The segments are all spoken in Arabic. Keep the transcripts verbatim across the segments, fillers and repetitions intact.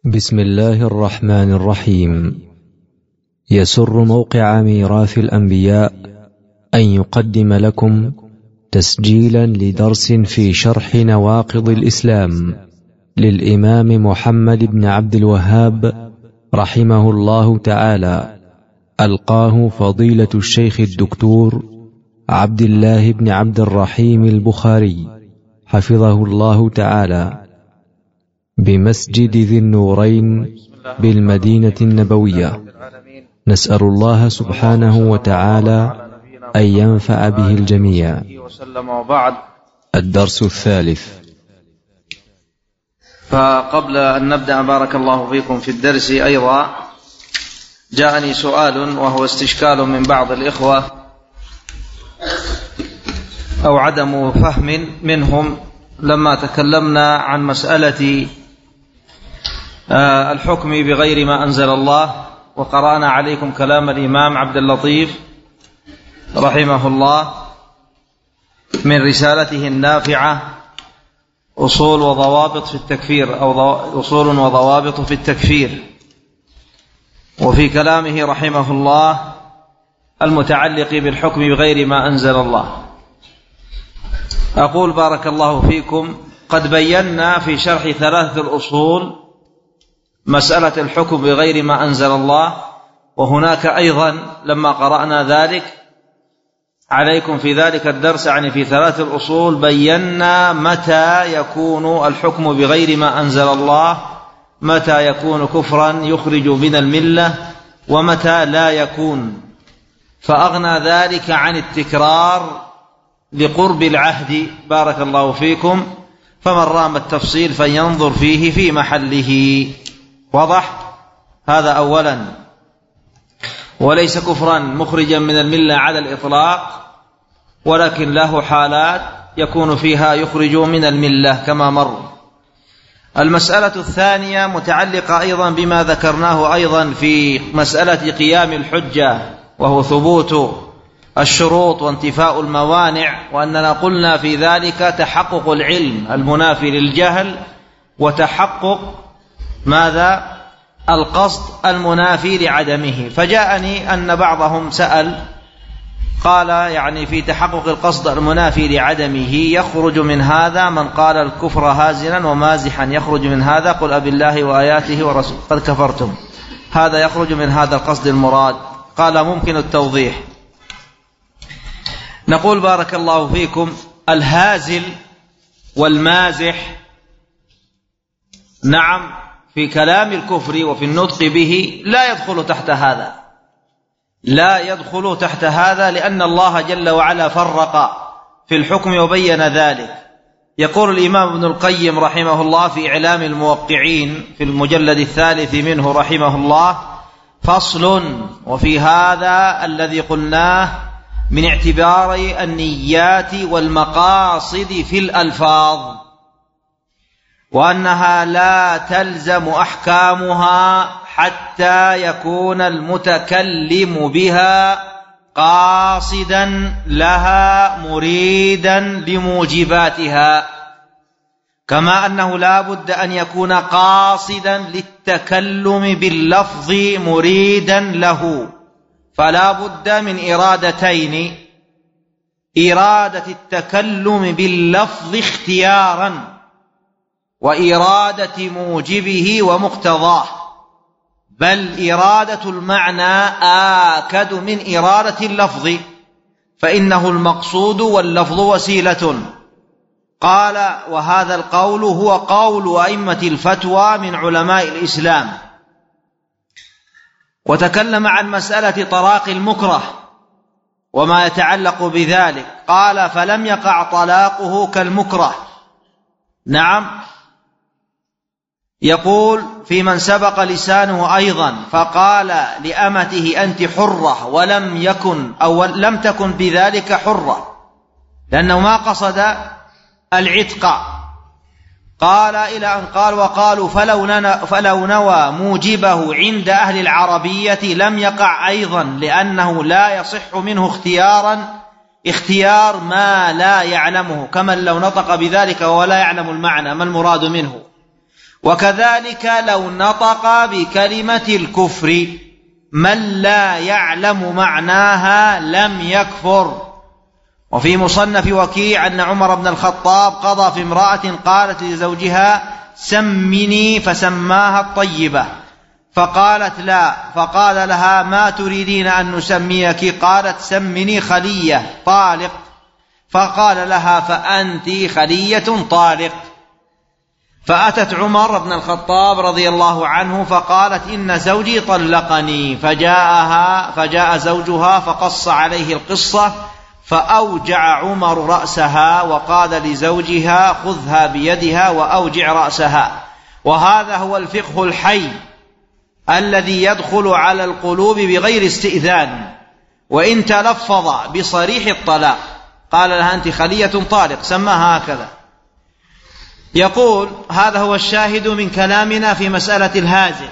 بسم الله الرحمن الرحيم. يسر موقع ميراث الأنبياء أن يقدم لكم تسجيلا لدرس في شرح نواقض الإسلام للإمام محمد بن عبد الوهاب رحمه الله تعالى، ألقاه فضيلة الشيخ الدكتور عبد الله بن عبد الرحيم البخاري حفظه الله تعالى بمسجد ذي النورين بالمدينة النبوية. نسأل الله سبحانه وتعالى أن ينفع به الجميع. الدرس الثالث. فقبل أن نبدأ بارك الله فيكم في الدرس أيضا جاءني سؤال وهو استشكال من بعض الإخوة أو عدم فهم منهم لما تكلمنا عن مسألة الحكم بغير ما أنزل الله، وقرأنا عليكم كلام الإمام عبد اللطيف رحمه الله من رسالته النافعة أصول وضوابط في التكفير أو أصول وضوابط في التكفير، وفي كلامه رحمه الله المتعلق بالحكم بغير ما أنزل الله. أقول بارك الله فيكم قد بينا في شرح ثلاثة الأصول مسألة الحكم بغير ما أنزل الله، وهناك أيضا لما قرأنا ذلك عليكم في ذلك الدرس يعني في ثلاثة الأصول بينا متى يكون الحكم بغير ما أنزل الله، متى يكون كفرا يخرج من الملة، ومتى لا يكون، فأغنى ذلك عن التكرار لقرب العهد بارك الله فيكم، فمن رام التفصيل فينظر فيه في محله. واضح؟ هذا أولا. وليس كفرا مخرجا من الملة على الإطلاق، ولكن له حالات يكون فيها يخرج من الملة كما مر. المسألة الثانية متعلقة أيضا بما ذكرناه أيضا في مسألة قيام الحجة، وهو ثبوت الشروط وانتفاء الموانع، وأننا قلنا في ذلك تحقق العلم المنافي للجهل، وتحقق ماذا؟ القصد المنافي لعدمه. فجاءني أن بعضهم سأل قال يعني في تحقق القصد المنافي لعدمه يخرج من هذا من قال الكفر هازلا ومازحا، يخرج من هذا قل أبي الله وآياته ورسوله قد كفرتم، هذا يخرج من هذا القصد المراد. قال ممكن التوضيح. نقول بارك الله فيكم الهازل والمازح نعم في كلام الكفر وفي النطق به لا يدخل تحت هذا، لا يدخل تحت هذا، لأن الله جل وعلا فرق في الحكم وبين ذلك. يقول الإمام ابن القيم رحمه الله في إعلام الموقعين في المجلد الثالث منه رحمه الله: فصل. وفي هذا الذي قلناه من اعتبار النيات والمقاصد في الألفاظ، وأنها لا تلزم أحكامها حتى يكون المتكلم بها قاصدا لها مريدا لموجباتها، كما أنه لا بد أن يكون قاصدا للتكلم باللفظ مريدا له، فلا بد من إرادتين: إرادة التكلم باللفظ اختيارا، وإرادة موجبه ومقتضاه، بل إرادة المعنى آكد من إرادة اللفظ، فإنه المقصود واللفظ وسيلة. قال: وهذا القول هو قول أئمة الفتوى من علماء الإسلام. وتكلم عن مسألة طلاق المكره وما يتعلق بذلك، قال: فلم يقع طلاقه كالمكره. نعم. يقول في من سبق لسانه أيضا فقال لأمته أنت حرة ولم يكن أو لم تكن بذلك حرة، لأنه ما قصد العتق. قال إلى أن قال: وقالوا فلو نوى موجبه عند أهل العربية لم يقع أيضا، لأنه لا يصح منه اختيارا اختيار ما لا يعلمه، كمن لو نطق بذلك ولا يعلم المعنى ما المراد منه. وكذلك لو نطق بكلمة الكفر من لا يعلم معناها لم يكفر. وفي مصنف وكيع أن عمر بن الخطاب قضى في امرأة قالت لزوجها سمني فسماها الطيبة، فقالت لا، فقال لها ما تريدين أن نسميك؟ قالت سمني خلية طالق، فقال لها فأنت خلية طالق. فأتت عمر بن الخطاب رضي الله عنه فقالت إن زوجي طلقني، فجاءها فجاء زوجها فقص عليه القصة، فأوجع عمر رأسها وقال لزوجها خذها بيدها وأوجع رأسها. وهذا هو الفقه الحي الذي يدخل على القلوب بغير استئذان. وإن تلفظ بصريح الطلاق قال لها أنت خلية طالق، سماها هكذا. يقول هذا هو الشاهد من كلامنا في مسألة الهازل.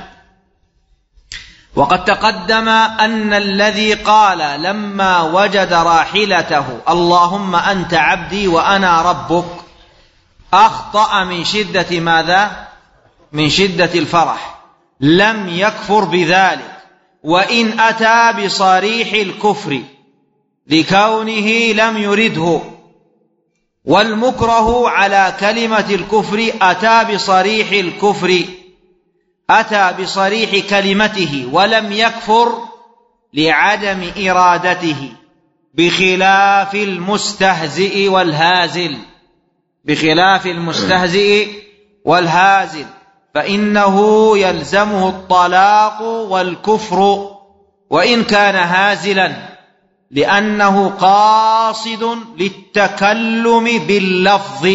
وقد تقدم أن الذي قال لما وجد راحلته اللهم أنت عبدي وأنا ربك أخطأ من شدة ماذا؟ من شدة الفرح، لم يكفر بذلك، وإن أتى بصريح الكفر لكونه لم يرده. والمكره على كلمة الكفر أتى بصريح الكفر، أتى بصريح كلمته ولم يكفر لعدم إرادته، بخلاف المستهزئ والهازل، بخلاف المستهزئ والهازل فإنه يلزمه الطلاق والكفر وإن كان هازلا، لأنه قاصد للتكلم باللفظ،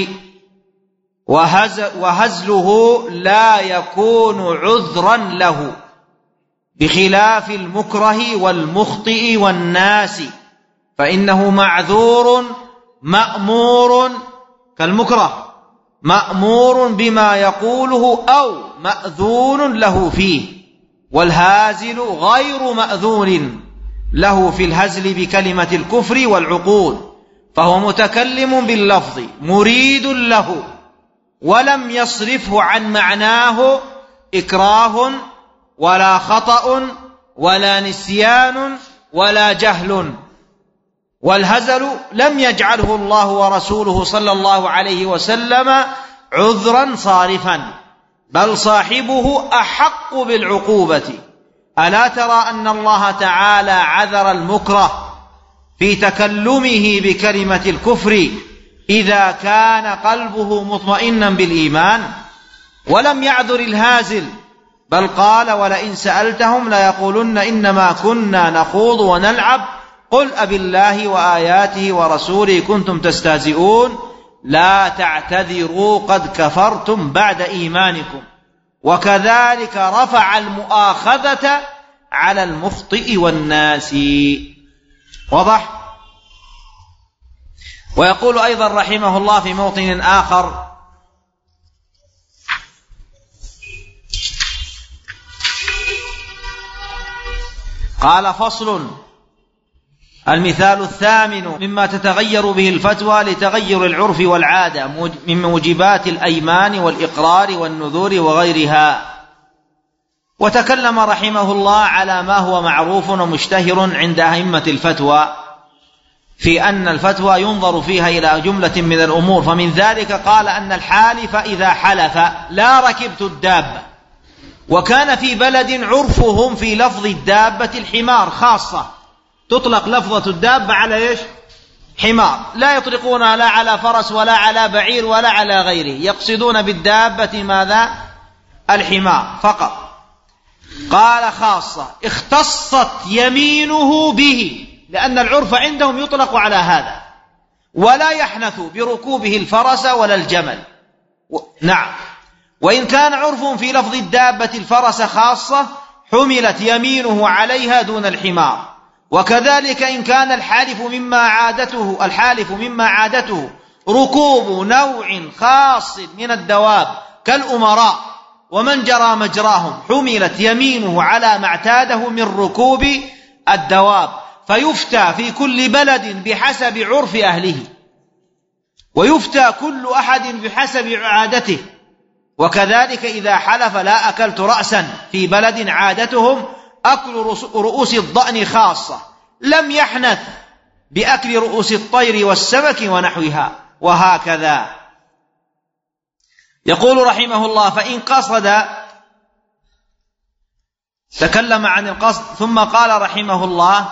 وهزله لا يكون عذرا له، بخلاف المكره والمخطئ والناس فإنه معذور مأمور، كالمكره مأمور بما يقوله أو مأذون له فيه، والهازل غير مأذون له في الهزل بكلمة الكفر والعقود، فهو متكلم باللفظ مريد له ولم يصرفه عن معناه إكراه ولا خطأ ولا نسيان ولا جهل. والهزل لم يجعله الله ورسوله صلى الله عليه وسلم عذرا صارفا، بل صاحبه أحق بالعقوبة. ألا ترى أن الله تعالى عذر المكره في تكلمه بكلمة الكفر إذا كان قلبه مطمئنا بالإيمان، ولم يعذر الهازل، بل قال ولئن سألتهم ليقولن إنما كنا نخوض ونلعب قل أبالله وآياته ورسوله كنتم تستهزئون لا تعتذروا قد كفرتم بعد إيمانكم. وكذلك رفع المؤاخذة على المخطئ والناس. واضح؟ ويقول أيضا رحمه الله في موطن آخر قال فصل: المثال الثامن مما تتغير به الفتوى لتغير العرف والعادة من موجبات الأيمان والإقرار والنذور وغيرها. وتكلم رحمه الله على ما هو معروف ومشتهر عند أئمة الفتوى في أن الفتوى ينظر فيها إلى جملة من الأمور، فمن ذلك قال أن الحالف إذا حلف لا ركبت الدابة، وكان في بلد عرفهم في لفظ الدابة الحمار خاصة، تطلق لفظة الدابة على إيش؟ حمار، لا يطلقونها لا على فرس ولا على بعير ولا على غيره، يقصدون بالدابة ماذا؟ الحمار فقط. قال خاصة اختصت يمينه به، لأن العرف عندهم يطلق على هذا، ولا يحنث بركوبه الفرس ولا الجمل. و... نعم، وإن كان عرفهم في لفظ الدابة الفرس خاصة حملت يمينه عليها دون الحمار. وكذلك إن كان الحالف مما عادته الحالف مما عادته ركوب نوع خاص من الدواب كالأمراء ومن جرى مجراهم حملت يمينه على ما اعتاده من ركوب الدواب، فيفتى في كل بلد بحسب عرف أهله، ويفتى كل أحد بحسب عادته، وكذلك إذا حلف لا أكلت رأسا في بلد عادتهم أكل رؤوس الضأن خاصة، لم يحنث بأكل رؤوس الطير والسمك ونحوها، وهكذا. يقول رحمه الله: فإن قصد، تكلم عن القصد ثم قال رحمه الله: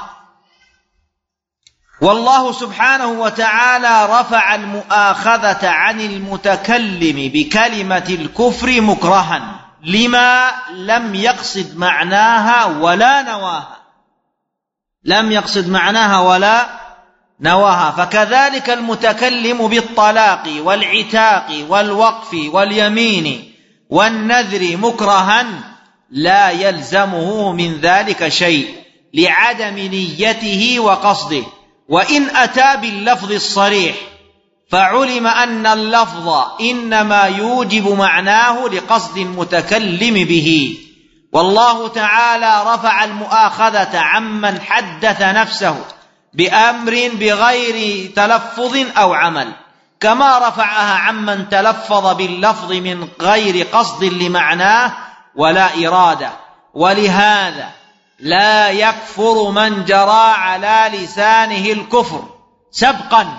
والله سبحانه وتعالى رفع المؤاخذة عن المتكلم بكلمة الكفر مكرها لما لم يقصد معناها ولا نواها، لم يقصد معناها ولا نواها. فكذلك المتكلم بالطلاق والعتاق والوقف واليمين والنذر مكرها لا يلزمه من ذلك شيء لعدم نيته وقصده، وإن أتى باللفظ الصريح فعلم أن اللفظ إنما يوجب معناه لقصد المتكلم به. والله تعالى رفع المؤاخذة عمن حدث نفسه بأمر بغير تلفظ أو عمل، كما رفعها عمن تلفظ باللفظ من غير قصد لمعناه ولا إرادة. ولهذا لا يكفر من جرى على لسانه الكفر سبقا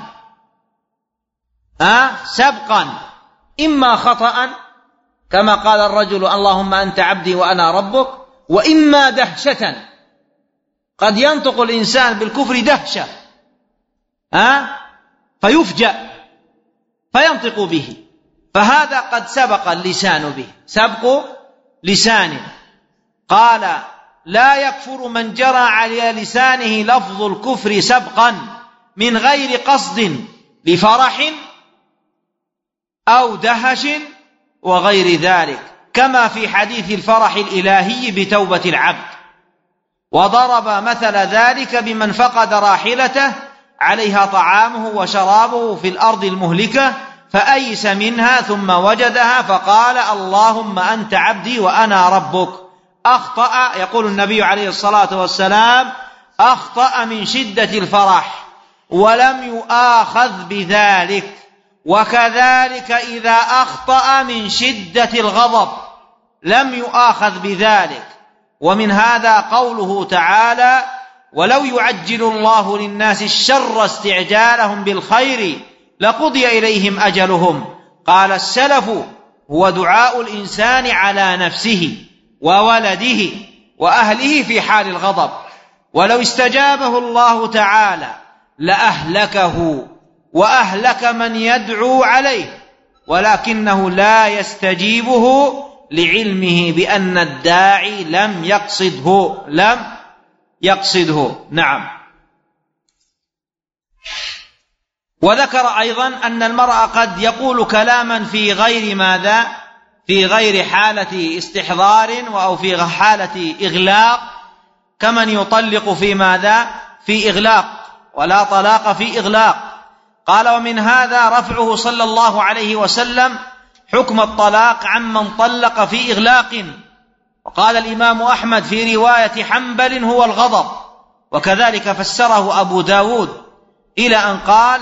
أه؟ سبقا إما خطأ كما قال الرجل اللهم أنت عبدي وأنا ربك، وإما دهشة، قد ينطق الإنسان بالكفر دهشة أه؟ فيفجأ فينطق به، فهذا قد سبق اللسان به سبق لسانه. قال لا يكفر من جرى على لسانه لفظ الكفر سبقا من غير قصد لفرح أو دهش وغير ذلك، كما في حديث الفرح الإلهي بتوبة العبد. وضرب مثل ذلك بمن فقد راحلته عليها طعامه وشرابه في الأرض المهلكة فأيس منها ثم وجدها فقال اللهم أنت عبدي وأنا ربك. أخطأ، يقول النبي عليه الصلاة والسلام: أخطأ من شدة الفرح ولم يؤاخذ بذلك. وكذلك إذا أخطأ من شدة الغضب لم يؤاخذ بذلك. ومن هذا قوله تعالى: ولو يعجل الله للناس الشر استعجالهم بالخير لقضي إليهم أجلهم. قال السلف: هو دعاء الإنسان على نفسه وولده وأهله في حال الغضب، ولو استجابه الله تعالى لأهلكه وأهلك من يدعو عليه، ولكنه لا يستجيبه لعلمه بأن الداعي لم يقصده لم يقصده نعم. وذكر أيضا أن المرء قد يقول كلاما في غير ماذا في غير حالة استحضار أو في حالة إغلاق، كمن يطلق في ماذا في إغلاق، ولا طلاق في إغلاق. قال: ومن هذا رفعه صلى الله عليه وسلم حكم الطلاق عمن طلق في إغلاق. وقال الإمام أحمد في رواية حنبل: هو الغضب. وكذلك فسره أبو داود إلى أن قال: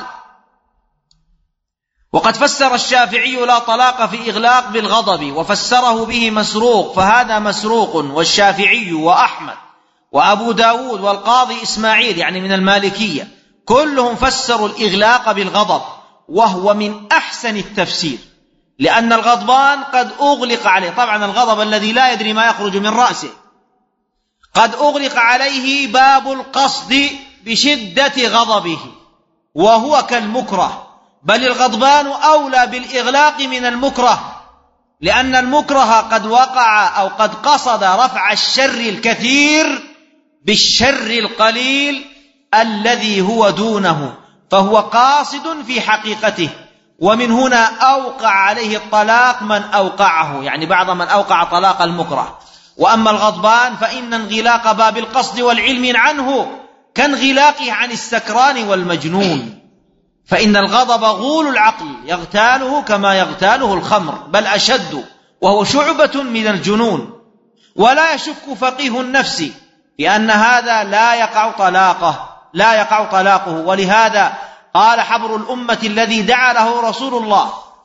وقد فسر الشافعي لا طلاق في إغلاق بالغضب، وفسره به مسروق، فهذا مسروق والشافعي وأحمد وأبو داود والقاضي إسماعيل يعني من المالكية كلهم فسروا الإغلاق بالغضب، وهو من أحسن التفسير، لأن الغضبان قد أغلق عليه، طبعا الغضب الذي لا يدري ما يخرج من رأسه قد أغلق عليه باب القصد بشدة غضبه وهو كالمكره، بل الغضبان أولى بالإغلاق من المكره، لأن المكره قد وقع أو قد قصد رفع الشر الكثير بالشر القليل الذي هو دونه، فهو قاصد في حقيقته. ومن هنا أوقع عليه الطلاق من أوقعه، يعني بعض من أوقع طلاق المكره. وأما الغضبان فإن انغلاق باب القصد والعلم عنه كانغلاقه عن السكران والمجنون، فإن الغضب غول العقل يغتاله كما يغتاله الخمر، بل أشد، وهو شعبة من الجنون. ولا يشك فقيه النفس بأن هذا لا يقع طلاقه لا يقع طلاقه ولهذا قال حبر الأمة الذي دعا له رسول الله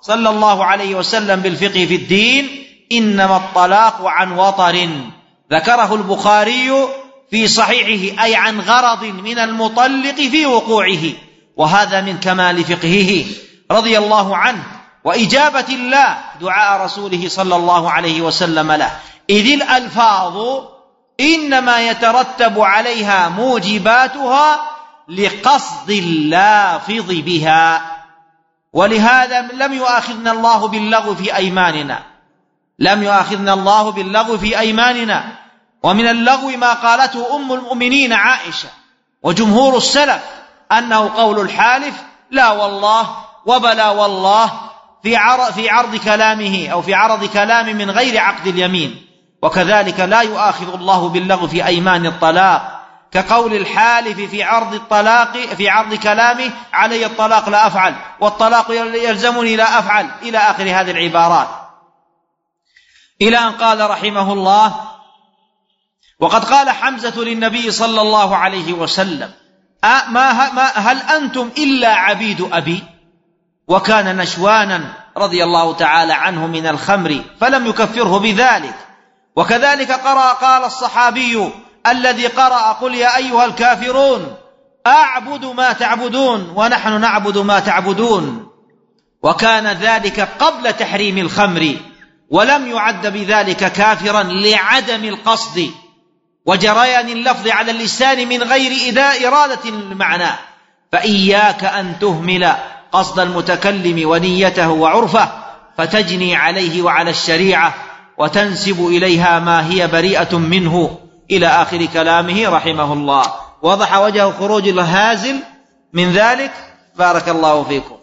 صلى الله عليه وسلم بالفقه في الدين: إنما الطلاق عن وطر. ذكره البخاري في صحيحه، أي عن غرض من المطلق في وقوعه، وهذا من كمال فقهه رضي الله عنه وإجابة الله دعاء رسوله صلى الله عليه وسلم له، إذ الألفاظ إنما يترتب عليها موجباتها لقصد اللافظ بها. ولهذا لم يؤاخذنا الله باللغو في أيماننا، لم يؤاخذنا الله باللغو في أيماننا. ومن اللغو ما قالته أم المؤمنين عائشة وجمهور السلف، أنه قول الحالف لا والله وبلا والله في عرض كلامه أو في عرض كلام من غير عقد اليمين. وكذلك لا يؤاخذ الله باللغو في أيمان الطلاق، كقول الحالف في عرض الطلاق في عرض كلامه: علي الطلاق لا أفعل، والطلاق يلزمني لا أفعل، إلى آخر هذه العبارات، إلى أن قال رحمه الله: وقد قال حمزة للنبي صلى الله عليه وسلم: ما هل أنتم إلا عبيد أبي؟ وكان نشوانا رضي الله تعالى عنه من الخمر فلم يكفره بذلك. وكذلك قرأ قال الصحابي الذي قرأ: قل يا أيها الكافرون أعبد ما تعبدون ونحن نعبد ما تعبدون، وكان ذلك قبل تحريم الخمر، ولم يعد بذلك كافرا لعدم القصد وجريان اللفظ على اللسان من غير إرادة المعنى. فإياك أن تهمل قصد المتكلم ونيته وعرفه فتجني عليه وعلى الشريعة وتنسب إليها ما هي بريئة منه، إلى آخر كلامه رحمه الله. وضح وجه خروج الهازل من ذلك. بارك الله فيكم.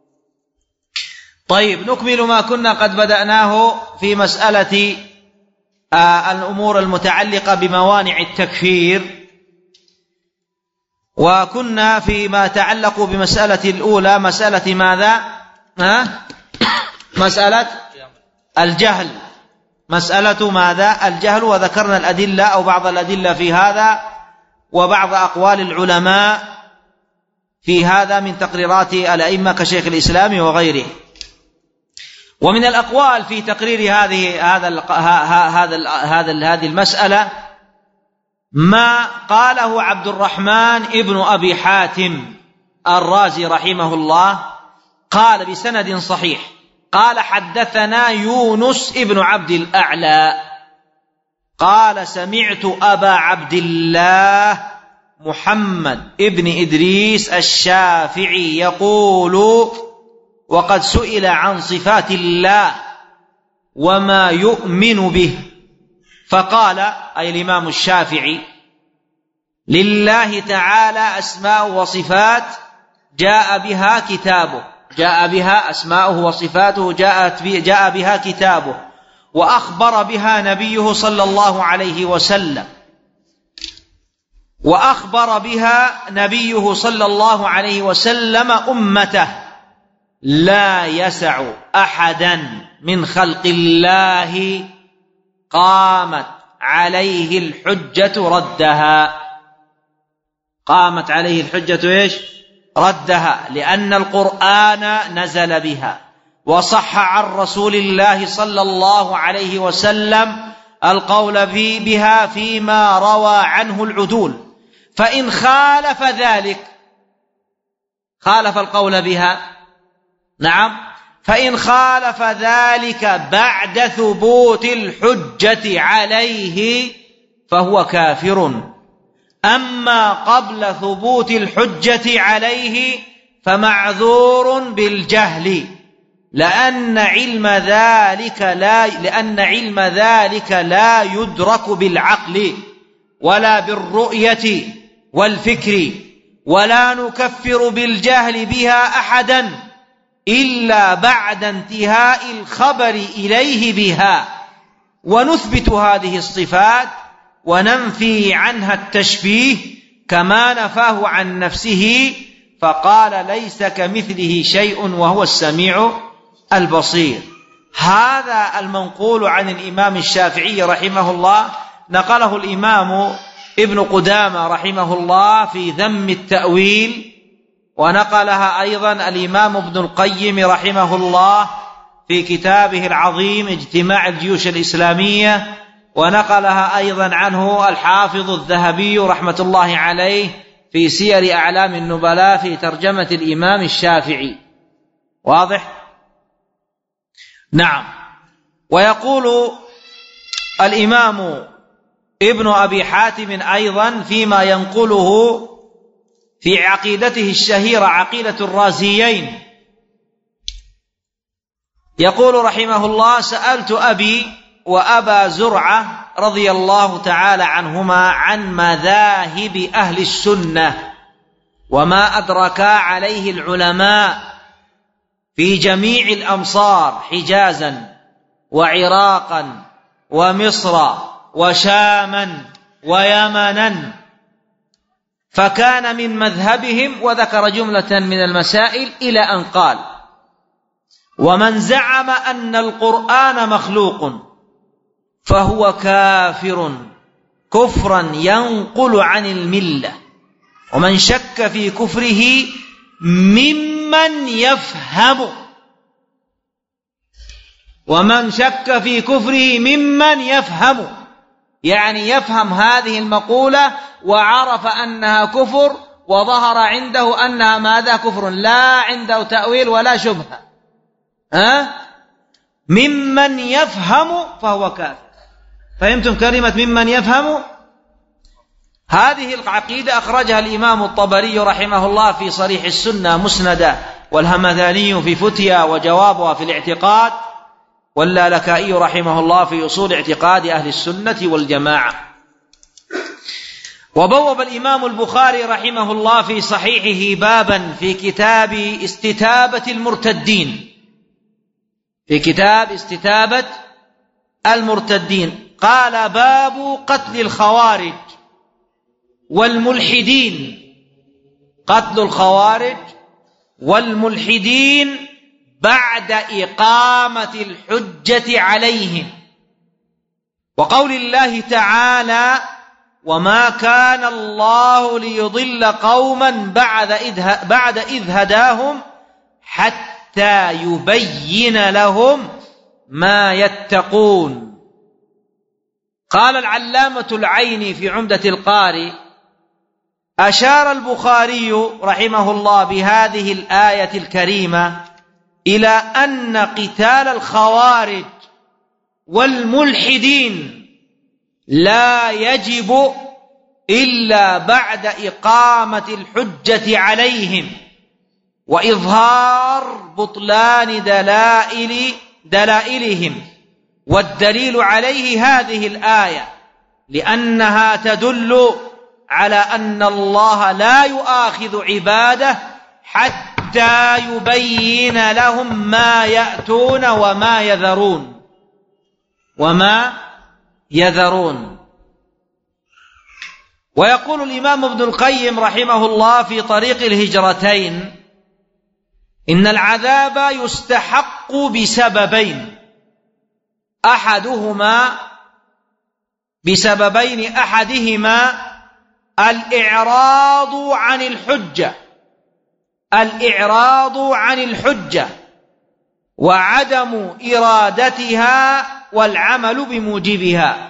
طيب، نكمل ما كنا قد بدأناه في مسألة آه الأمور المتعلقة بموانع التكفير. وكنا فيما تعلق بمسألة الأولى، مسألة ماذا؟ ها؟ مسألة الجهل، مسألة ماذا؟ الجهل. وذكرنا الأدلة أو بعض الأدلة في هذا وبعض أقوال العلماء في هذا من تقريرات الأئمة كشيخ الإسلام وغيره. ومن الأقوال في تقرير هذه هذا هذا هذا هذه المسألة ما قاله عبد الرحمن ابن أبي حاتم الرازي رحمه الله، قال بسند صحيح: قال حدثنا يونس ابن عبد الأعلى قال: سمعت أبا عبد الله محمد ابن إدريس الشافعي يقول: وقد سئل عن صفات الله وما يؤمن به، فقال أي الإمام الشافعي: لله تعالى أسماء وصفات جاء بها كتابه، جاء بها أسماؤه وصفاته جاءت جاء بها كتابه، وأخبر بها نبيه صلى الله عليه وسلم، وأخبر بها نبيه صلى الله عليه وسلم أمته، لا يسع أحدا من خلق الله قامت عليه الحجة ردها. قامت عليه الحجة إيش؟ ردها، لأن القرآن نزل بها، وصح عن رسول الله صلى الله عليه وسلم القول بها فيما روى عنه العدول. فإن خالف ذلك، خالف القول بها، نعم، فإن خالف ذلك بعد ثبوت الحجة عليه فهو كافر. أما قبل ثبوت الحجة عليه فمعذور بالجهل، لأن علم ذلك لا لأن علم ذلك لا يدرك بالعقل ولا بالرؤية والفكر، ولا نكفر بالجهل بها أحدا إلا بعد انتهاء الخبر إليه بها، ونثبت هذه الصفات وننفي عنها التشبيه كما نفاه عن نفسه، فقال: ليس كمثله شيء وهو السميع البصير. هذا المنقول عن الإمام الشافعي رحمه الله نقله الإمام ابن قدامة رحمه الله في ذم التأويل ونقلها أيضا الإمام ابن القيم رحمه الله في كتابه العظيم اجتماع الجيوش الإسلامية، ونقلها أيضا عنه الحافظ الذهبي رحمة الله عليه في سير أعلام النبلاء في ترجمة الإمام الشافعي. واضح؟ نعم. ويقول الإمام ابن أبي حاتم أيضا فيما ينقله في عقيدته الشهيرة عقيدة الرازيين، يقول رحمه الله: سألت أبي وأبا زرعة رضي الله تعالى عنهما عن مذاهب أهل السنة وما أدركا عليه العلماء في جميع الأمصار حجازا وعراقا ومصر وشاما ويمنا، فكان من مذهبهم، وذكر جملة من المسائل إلى أن قال: ومن زعم أن القرآن مخلوق فهو كافر كفرا ينقل عن الملة، ومن شك في كفره ممن يفهم ومن شك في كفره ممن يفهم يعني يفهم هذه المقولة وعرف أنها كفر وظهر عنده أنها ماذا؟ كفر، لا عنده تأويل ولا شبهة. أه؟ ممن يفهم فهو كافر. فهمتم كلمة ممن يفهم؟ هذه العقيدة أخرجها الإمام الطبري رحمه الله في صريح السنة مسندة، والهمذاني في فتيا وجوابها في الاعتقاد، واللالكائي رحمه الله في أصول اعتقاد أهل السنة والجماعة. وبوب الإمام البخاري رحمه الله في صحيحه بابا في كتاب استتابة المرتدين في كتاب استتابة المرتدين قال: باب قتل الخوارج والملحدين قتل الخوارج والملحدين بعد إقامة الحجة عليهم، وقول الله تعالى: وما كان الله ليضل قوما بعد إذ بعد إذ هداهم حتى يبين لهم ما يتقون. قال العلامة العيني في عمدة القاري: أشار البخاري رحمه الله بهذه الآية الكريمة إلى أن قتال الخوارج والملحدين لا يجب إلا بعد إقامة الحجة عليهم وإظهار بطلان دلائل دلائلهم، والدليل عليه هذه الآية، لأنها تدل على أن الله لا يؤاخذ عباده حتى يبين لهم ما يأتون وما يذرون وما يذرون. ويقول الإمام ابن القيم رحمه الله في طريق الهجرتين: إن العذاب يستحق بسببين أحدهما بسببين أحدهما الإعراض عن الحجة الإعراض عن الحجة وعدم إرادتها والعمل بموجبها.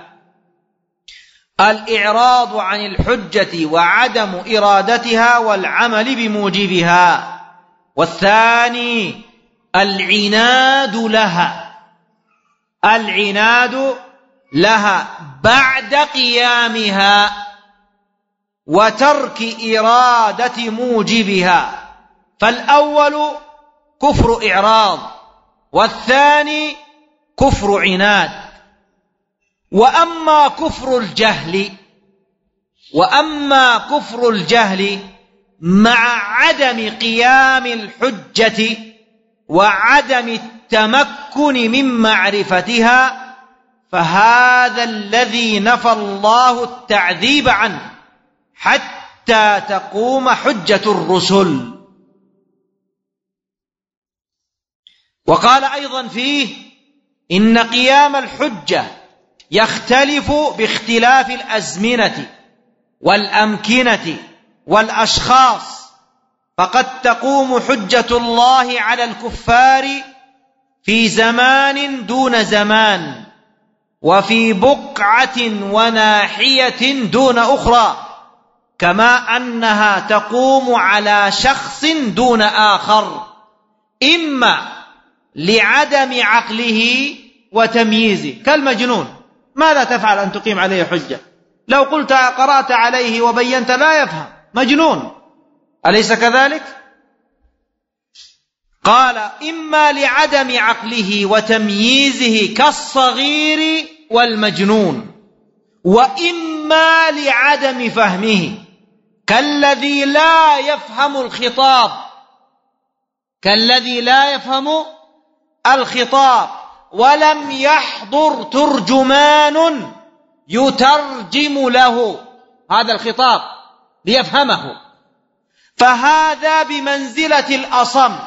الإعراض عن الحجة وعدم إرادتها والعمل بموجبها. والثاني العناد لها العناد لها بعد قيامها وترك إرادة موجبها. فالأول كفر إعراض والثاني كفر عناد. وأما كفر الجهل وأما كفر الجهل مع عدم قيام الحجة وعدم التمكن من معرفتها، فهذا الذي نفى الله التعذيب عنه حتى تقوم حجة الرسل. وقال أيضا فيه: إن قيام الحجة يختلف باختلاف الأزمنة والأمكنة والأشخاص، فقد تقوم حجة الله على الكفار في زمان دون زمان، وفي بقعة وناحية دون أخرى، كما أنها تقوم على شخص دون آخر، إما لعدم عقله وتمييزه، كالمجنون ماذا تفعل أن تقيم عليه حجة؟ لو قلت قرأت عليه وبينت لا يفهم، مجنون، أليس كذلك؟ قال إما لعدم عقله وتمييزه كالصغير والمجنون، وإما لعدم فهمه كالذي لا يفهم الخطاب كالذي لا يفهم الخطاب ولم يحضر ترجمان يترجم له هذا الخطاب ليفهمه، فهذا بمنزلة الأصم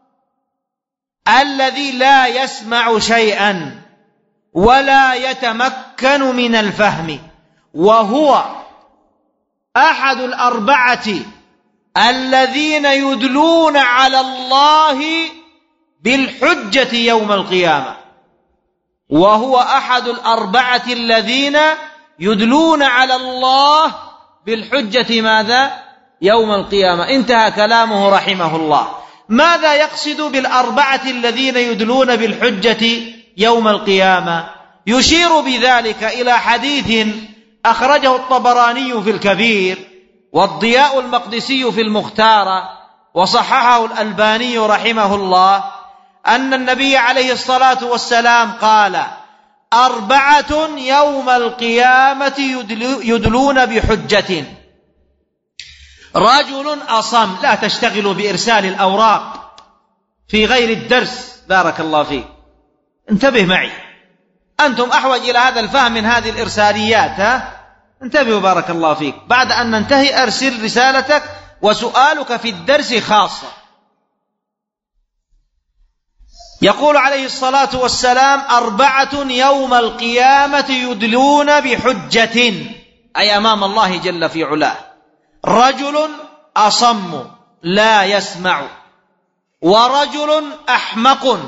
الذي لا يسمع شيئا ولا يتمكن من الفهم، وهو أحد الأربعة الذين يدلون على الله بالحجة يوم القيامة وهو أحد الأربعة الذين يدلون على الله بالحجة ماذا؟ يوم القيامة. انتهى كلامه رحمه الله. ماذا يقصد بالأربعة الذين يدلون بالحجة يوم القيامة؟ يشير بذلك إلى حديث أخرجه الطبراني في الكبير والضياء المقدسي في المختارة وصححه الألباني رحمه الله، أن النبي عليه الصلاة والسلام قال: أربعة يوم القيامة يدلون بحجة: رجل أصم، لا تشتغلوا بإرسال الأوراق في غير الدرس، بارك الله فيك، انتبه معي، أنتم أحوج إلى هذا الفهم من هذه الإرساليات، ها؟ انتبهوا بارك الله فيك. بعد أن ننتهي أرسل رسالتك وسؤالك في الدرس خاصة. يقول عليه الصلاة والسلام: أربعة يوم القيامة يدلون بحجة، أي أمام الله جل في علاه: رجل أصم لا يسمع، ورجل أحمق،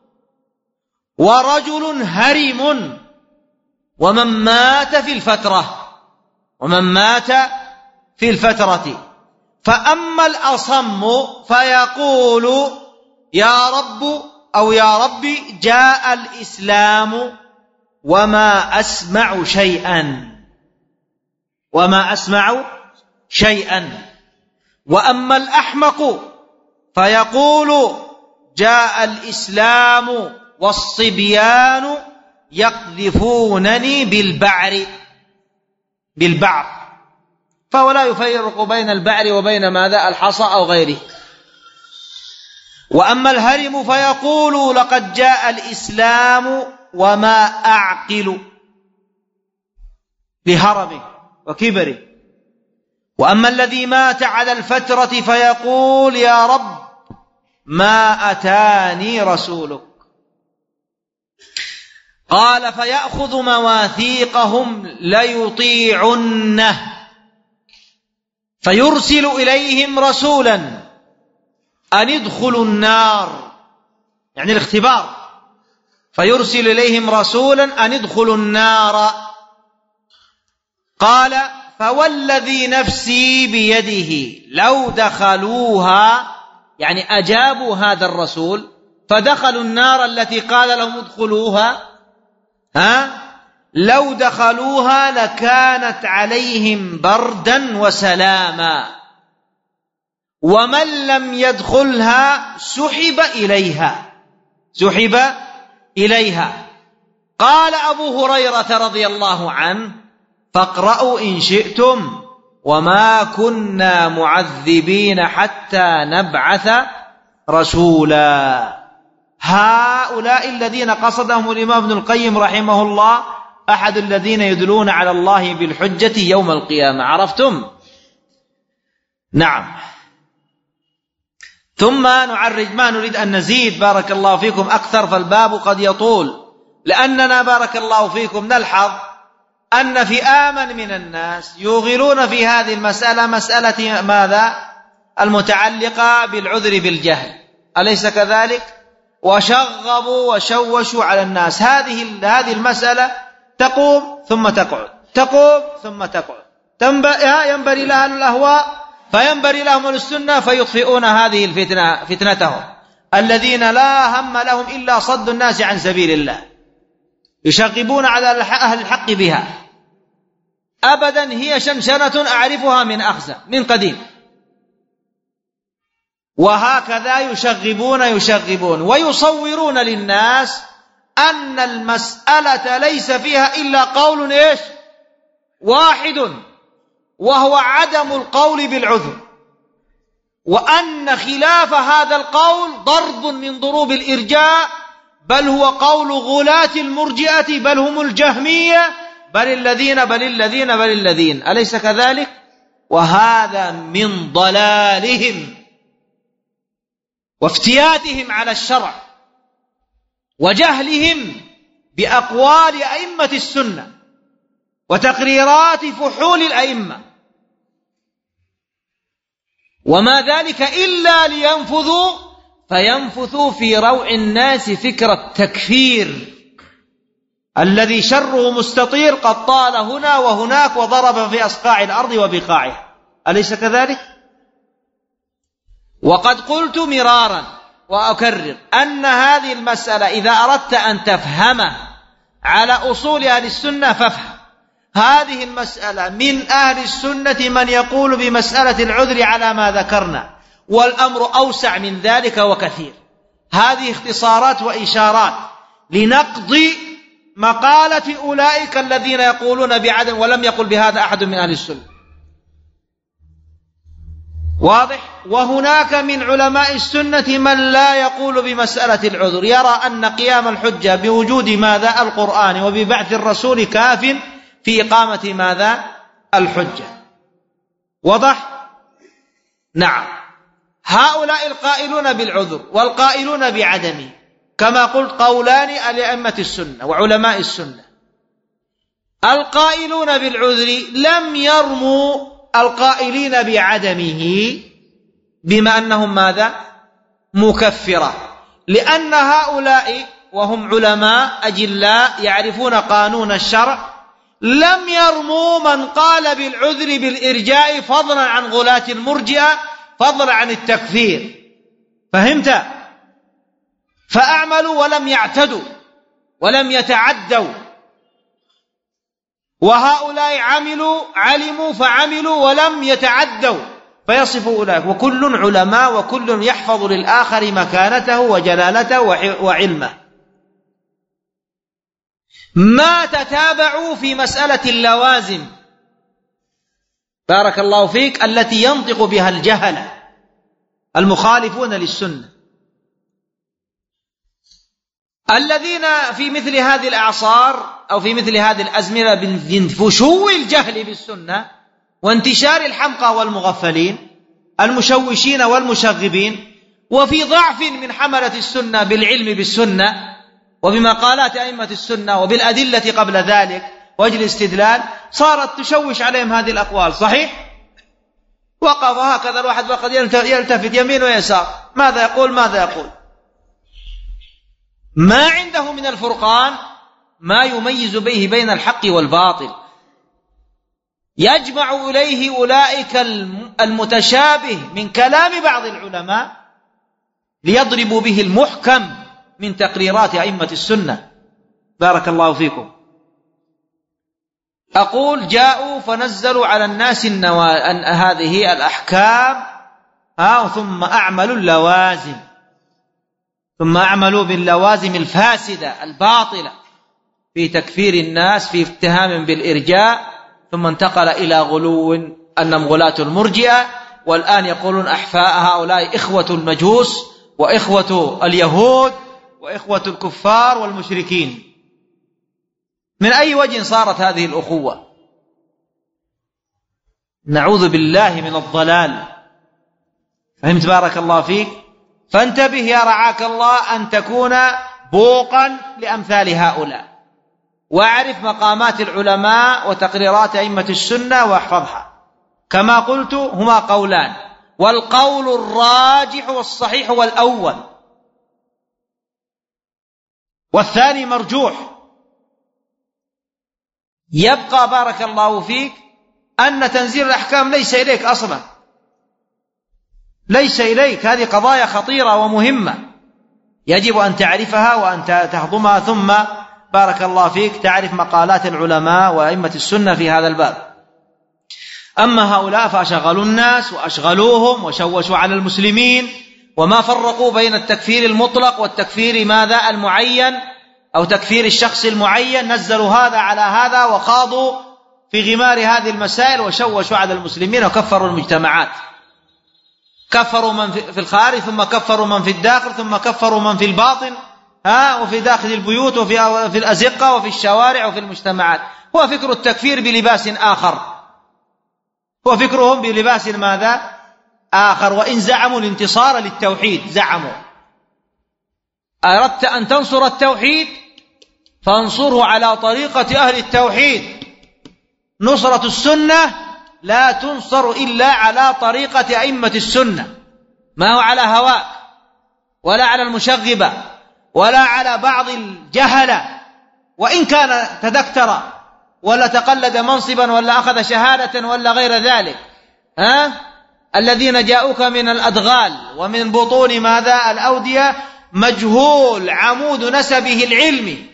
ورجل هرم، ومن مات في الفترة ومن مات في الفترة فأما الأصم فيقول: يا رب أو يا ربي جاء الإسلام وما أسمع شيئا وما أسمع شيئا وأما الأحمق فيقول: جاء الإسلام والصبيان يقذفونني بالبعر بالبعر فهو لا يفرق بين البعر وبين ماذا؟ الحصى أو غيره. وأما الهرم فيقول: لقد جاء الإسلام وما أعقل، لهرمه وكبره. وأما الذي مات على الفترة فيقول: يا رب ما أتاني رسولك. قال: فيأخذ مواثيقهم ليطيعنه فيرسل إليهم رسولا أن ادخلوا النار، يعني الاختبار، فيرسل إليهم رسولا أن ادخلوا النار. قال: فوالذي نفسي بيده لو دخلوها، يعني أجابوا هذا الرسول فدخلوا النار التي قال لهم ادخلوها، ها لو دخلوها لكانت عليهم بردا وسلاما، ومن لم يدخلها سحب إليها سحب إليها. قال أبو هريرة رضي الله عنه: فاقرأوا إن شئتم وما كنا معذبين حتى نبعث رسولا. هؤلاء الذين قصدهم الإمام ابن القيم رحمه الله أحد الذين يدلون على الله بالحجة يوم القيامة. عرفتم؟ نعم. ثم نعرج، ما نريد أن نزيد بارك الله فيكم أكثر، فالباب قد يطول، لأننا بارك الله فيكم نلحظ أن فئاما من الناس يوغلون في هذه المسألة مسألة ماذا؟ المتعلقة بالعذر بالجهل، أليس كذلك؟ وشغبوا وشوشوا على الناس. هذه هذه المسألة تقوم ثم تقعد، تقوم ثم تقعد، ينبري لها الأهواء فينبري لهم السنة فيطفئون هذه الفتنة فتنتهم، الذين لا هم لهم إلا صد الناس عن سبيل الله، يشغبون على أهل الحق بها أبدا. هي شنشنة أعرفها من أخزى من قديم. وهكذا يشغبون يشغبون ويصورون للناس أن المسألة ليس فيها إلا قول إيش؟ واحد، وهو عدم القول بالعذر، وأن خلاف هذا القول ضرب من ضروب الإرجاء، بل هو قول غلاة المرجئة، بل هم الجهمية، بل الذين بل الذين بل الذين أليس كذلك؟ وهذا من ضلالهم وافتياتهم على الشرع وجهلهم بأقوال أئمة السنة وتقريرات فحول الأئمة، وما ذلك إلا لينفذوا فينفثوا في روع الناس فكر التكفير الذي شره مستطير قد طال هنا وهناك وضرب في أصقاع الأرض وبقاعها، أليس كذلك؟ وقد قلت مرارا وأكرر أن هذه المسألة إذا أردت أن تفهمها على أصول أهل السنة فافهم. هذه المسألة من أهل السنة من يقول بمسألة العذر على ما ذكرنا، والأمر أوسع من ذلك وكثير. هذه اختصارات وإشارات لنقض مقالة أولئك الذين يقولون بعدم، ولم يقل بهذا أحد من أهل السنة. واضح؟ وهناك من علماء السنة من لا يقول بمسألة العذر، يرى أن قيام الحجة بوجود ماذا؟ القرآن وببعث الرسول كاف في إقامة ماذا؟ الحجة. وضح؟ نعم. هؤلاء القائلون بالعذر والقائلون بعدمه كما قلت قولان لأئمة السنة وعلماء السنة. القائلون بالعذر لم يرموا القائلين بعدمه بما أنهم ماذا؟ مكفرة، لأن هؤلاء وهم علماء أجلاء يعرفون قانون الشرع لم يرموا من قال بالعذر بالإرجاء فضلا عن غلاة المرجئة، فضلا عن التكفير. فهمت؟ فأعملوا ولم يعتدوا ولم يتعدوا، وهؤلاء عملوا علموا فعملوا ولم يتعدوا، فيصف أولئك. وكل علماء وكل يحفظ للآخر مكانته وجلالته وعلمه. ما تتابعوا في مسألة اللوازم بارك الله فيك التي ينطق بها الجهلة المخالفون للسنة، الذين في مثل هذه الأعصار أو في مثل هذه الأزمنة من فشو الجهل بالسنة وانتشار الحمقى والمغفلين المشوشين والمشغبين، وفي ضعف من حملة السنة بالعلم بالسنة وبمقالات أئمة السنة وبالأدلة قبل ذلك وجه الاستدلال، صارت تشوش عليهم هذه الأقوال. صحيح؟ وقف هكذا الواحد وقد يلتفت يمين ويسار، ماذا يقول ماذا يقول، ما عنده من الفرقان ما يميز به بين الحق والباطل، يجمع إليه أولئك المتشابه من كلام بعض العلماء ليضربوا به المحكم من تقريرات أئمة السنة. بارك الله فيكم. أقول جاءوا فنزلوا على الناس النوا... أن هذه الأحكام ها ثم أعملوا اللوازم، ثم أعملوا باللوازم الفاسدة الباطلة في تكفير الناس في اتهام بالإرجاء، ثم انتقل إلى غلو أنهم غلاة المرجئة، والآن يقولون أحفاء هؤلاء إخوة المجوس وإخوة اليهود وإخوة الكفار والمشركين. من أي وجه صارت هذه الأخوة؟ نعوذ بالله من الضلال. فهمت بارك الله فيك؟ فانتبه يا رعاك الله أن تكون بوقا لأمثال هؤلاء، واعرف مقامات العلماء وتقريرات أئمة السنة واحفظها. كما قلت هما قولان، والقول الراجح والصحيح هو الأول، والثاني مرجوح. يبقى بارك الله فيك أن تنزيل الأحكام ليس إليك أصلا، ليس إليك. هذه قضايا خطيرة ومهمة يجب أن تعرفها وأن تهضمها، ثم بارك الله فيك تعرف مقالات العلماء وأئمة السنة في هذا الباب. أما هؤلاء فأشغلوا الناس وأشغلوهم وشوشوا على المسلمين، وما فرقوا بين التكفير المطلق والتكفير ماذا المعين أو تكفير الشخص المعين. نزلوا هذا على هذا وخاضوا في غمار هذه المسائل وشوشوا على المسلمين وكفروا المجتمعات، كفروا من في الخارج ثم كفروا من في الداخل ثم كفروا من في الباطن، ها وفي داخل البيوت وفي في الأزقة وفي الشوارع وفي المجتمعات. هو فكر التكفير بلباس آخر، هو فكرهم بلباس ماذا آخر. وإن زعموا الانتصار للتوحيد، زعموا أردت أن تنصر التوحيد فانصره على طريقة أهل التوحيد. نصرة السنة لا تنصر إلا على طريقة أئمة السنة، ما هو على هواك ولا على المشغبة ولا على بعض الجهلة، وإن كان تدكتر ولا تقلد منصبا ولا أخذ شهادة ولا غير ذلك، ها الذين جاءوك من الأدغال ومن بطون ماذا الأودية، مجهول عمود نسبه العلمي،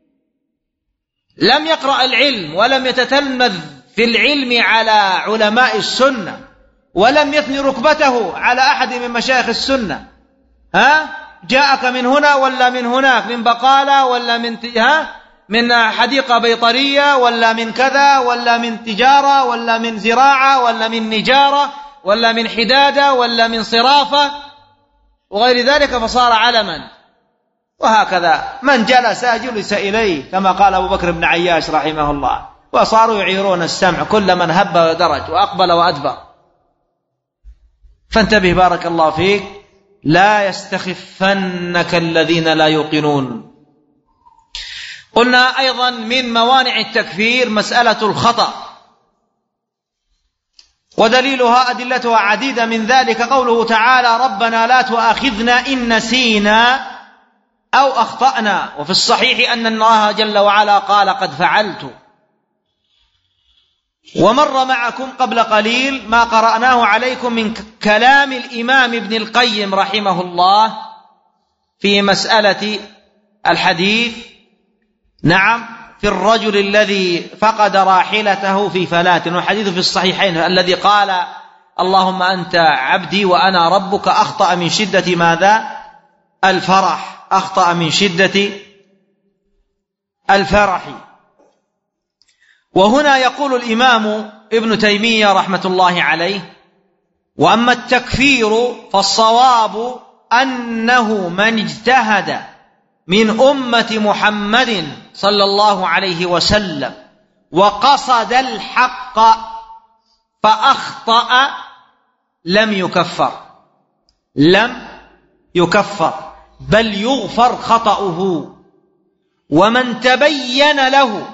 لم يقرأ العلم ولم يتتلمذ في العلم على علماء السنة، ولم يثني ركبته على أحد من مشايخ السنة، ها جاءك من هنا ولا من هناك، من بقالة ولا من ها من حديقة بيطرية ولا من كذا ولا من تجارة ولا من زراعة ولا من نجارة ولا من حدادة ولا من صرافة وغير ذلك، فصار علما. وهكذا من جلس جلس إليه كما قال أبو بكر بن عياش رحمه الله، وصاروا يعيرون السمع كل من هب ودرج وأقبل وأدبر. فانتبه بارك الله فيك، لا يستخفنك الذين لا يوقنون. قلنا أيضا من موانع التكفير مسألة الخطأ، ودليلها أدلتها عديدة، من ذلك قوله تعالى ربنا لا تؤاخذنا إن نسينا أو أخطأنا. وفي الصحيح أن الله جل وعلا قال قد فعلت. ومر معكم قبل قليل ما قرأناه عليكم من كلام الإمام ابن القيم رحمه الله في مسألة الحديث، نعم، في الرجل الذي فقد راحلته في فلاة، والحديث في الصحيحين الذي قال اللهم أنت عبدي وأنا ربك، أخطأ من شدة ماذا الفرح، أخطأ من شدة الفرح. وهنا يقول الإمام ابن تيمية رحمة الله عليه: وأما التكفير فالصواب أنه من اجتهد من أمة محمد صلى الله عليه وسلم وقصد الحق فأخطأ لم يكفر، لم يكفر بل يغفر خطأه. ومن تبين له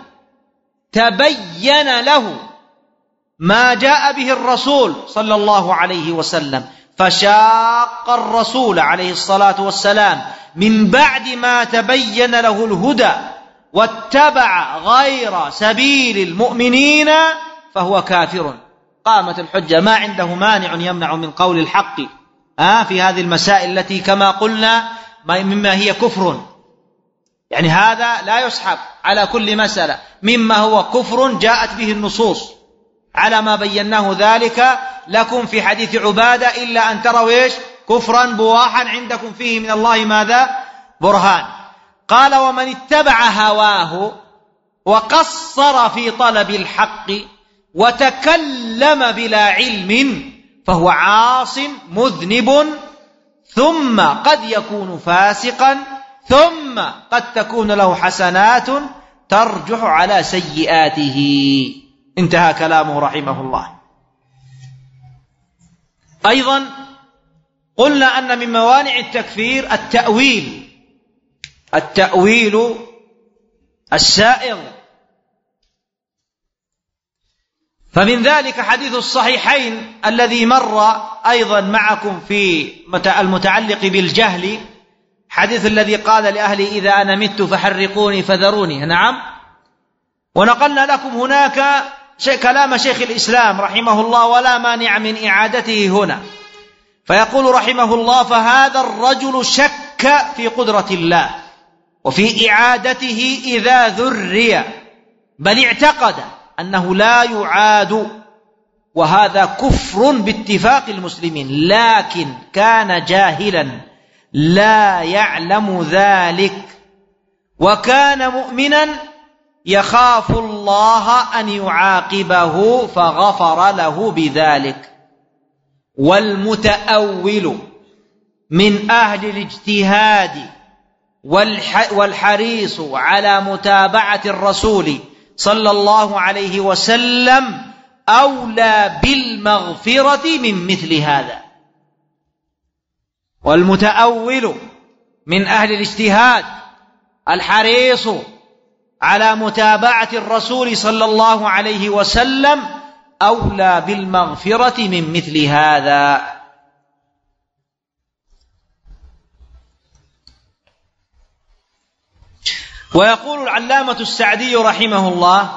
تبين له ما جاء به الرسول صلى الله عليه وسلم فشاق الرسول عليه الصلاة والسلام من بعد ما تبين له الهدى واتبع غير سبيل المؤمنين فهو كافر. قامت الحجة، ما عنده مانع يمنع من قول الحق آه في هذه المسائل التي كما قلنا مما هي كفر، يعني هذا لا يسحب على كل مسألة مما هو كفر جاءت به النصوص على ما بيناه ذلك لكم في حديث عبادة، إلا أن تروا إيش كفرا بواحا عندكم فيه من الله ماذا برهان. قال: ومن اتبع هواه وقصر في طلب الحق وتكلم بلا علم فهو عاص مذنب، ثم قد يكون فاسقا، ثم قد تكون له حسنات ترجح على سيئاته. انتهى كلامه رحمه الله. أيضا قلنا أن من موانع التكفير التأويل، التأويل السائغ. فمن ذلك حديث الصحيحين الذي مر أيضا معكم في المتعلق بالجهل، حديث الذي قال لأهلي إذا أنا مت فحرقوني فذروني. نعم. ونقلنا لكم هناك كلام شيخ الإسلام رحمه الله ولا مانع من إعادته هنا، فيقول رحمه الله: فهذا الرجل شك في قدرة الله وفي إعادته إذا ذري، بل اعتقد أنه لا يعاد، وهذا كفر باتفاق المسلمين، لكن كان جاهلا لا يعلم ذلك، وكان مؤمنا يخاف الله أن يعاقبه فغفر له بذلك. والمتأول من أهل الاجتهاد والحريص على متابعة الرسول صلى الله عليه وسلم أولى بالمغفرة من مثل هذا. والمتأول من أهل الاجتهاد الحريص على متابعة الرسول صلى الله عليه وسلم أولى بالمغفرة من مثل هذا. ويقول العلامة السعدي رحمه الله: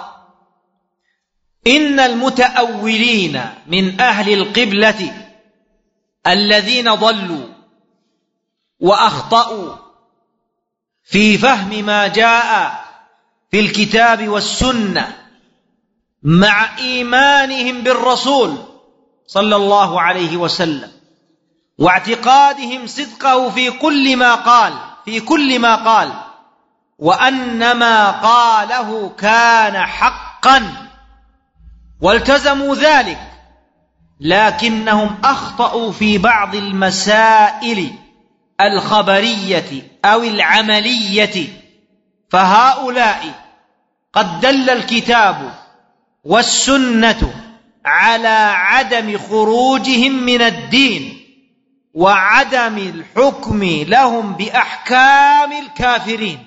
إن المتأولين من أهل القبلة الذين ضلوا وأخطأوا في فهم ما جاء في الكتاب والسنة مع إيمانهم بالرسول صلى الله عليه وسلم واعتقادهم صدقه في كل ما قال في كل ما قال وأن ما قاله كان حقا والتزموا ذلك، لكنهم أخطأوا في بعض المسائل الخبرية أو العملية، فهؤلاء قد دل الكتاب والسنة على عدم خروجهم من الدين وعدم الحكم لهم بأحكام الكافرين.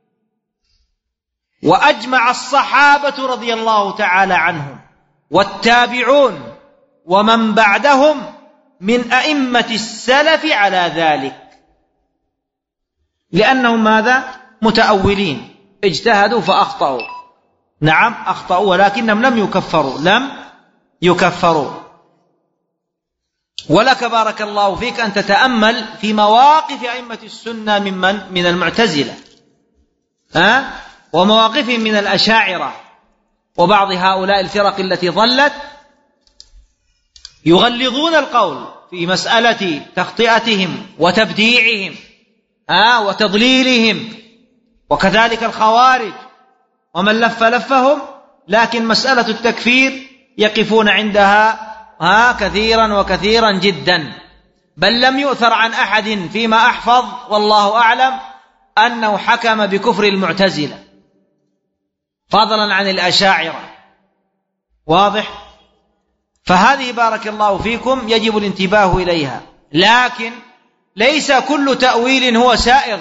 وأجمع الصحابة رضي الله تعالى عنهم والتابعون ومن بعدهم من أئمة السلف على ذلك، لأنهم ماذا؟ متأولين، اجتهدوا فأخطأوا. نعم أخطأوا، ولكنهم لم يكفروا لم يكفروا. ولك بارك الله فيك أن تتأمل في مواقف أئمة السنة ممن من المعتزلة ها ومواقفهم من الأشاعرة وبعض هؤلاء الفرق التي ضلت، يغلظون القول في مسألة تخطئتهم وتبديعهم ها وتضليلهم، وكذلك الخوارج ومن لف لفهم، لكن مسألة التكفير يقفون عندها ها كثيرا وكثيرا جدا. بل لم يؤثر عن أحد فيما أحفظ والله أعلم أنه حكم بكفر المعتزلة فضلا عن الأشاعرة. واضح؟ فهذه بارك الله فيكم يجب الانتباه إليها، لكن ليس كل تأويل هو سائغ،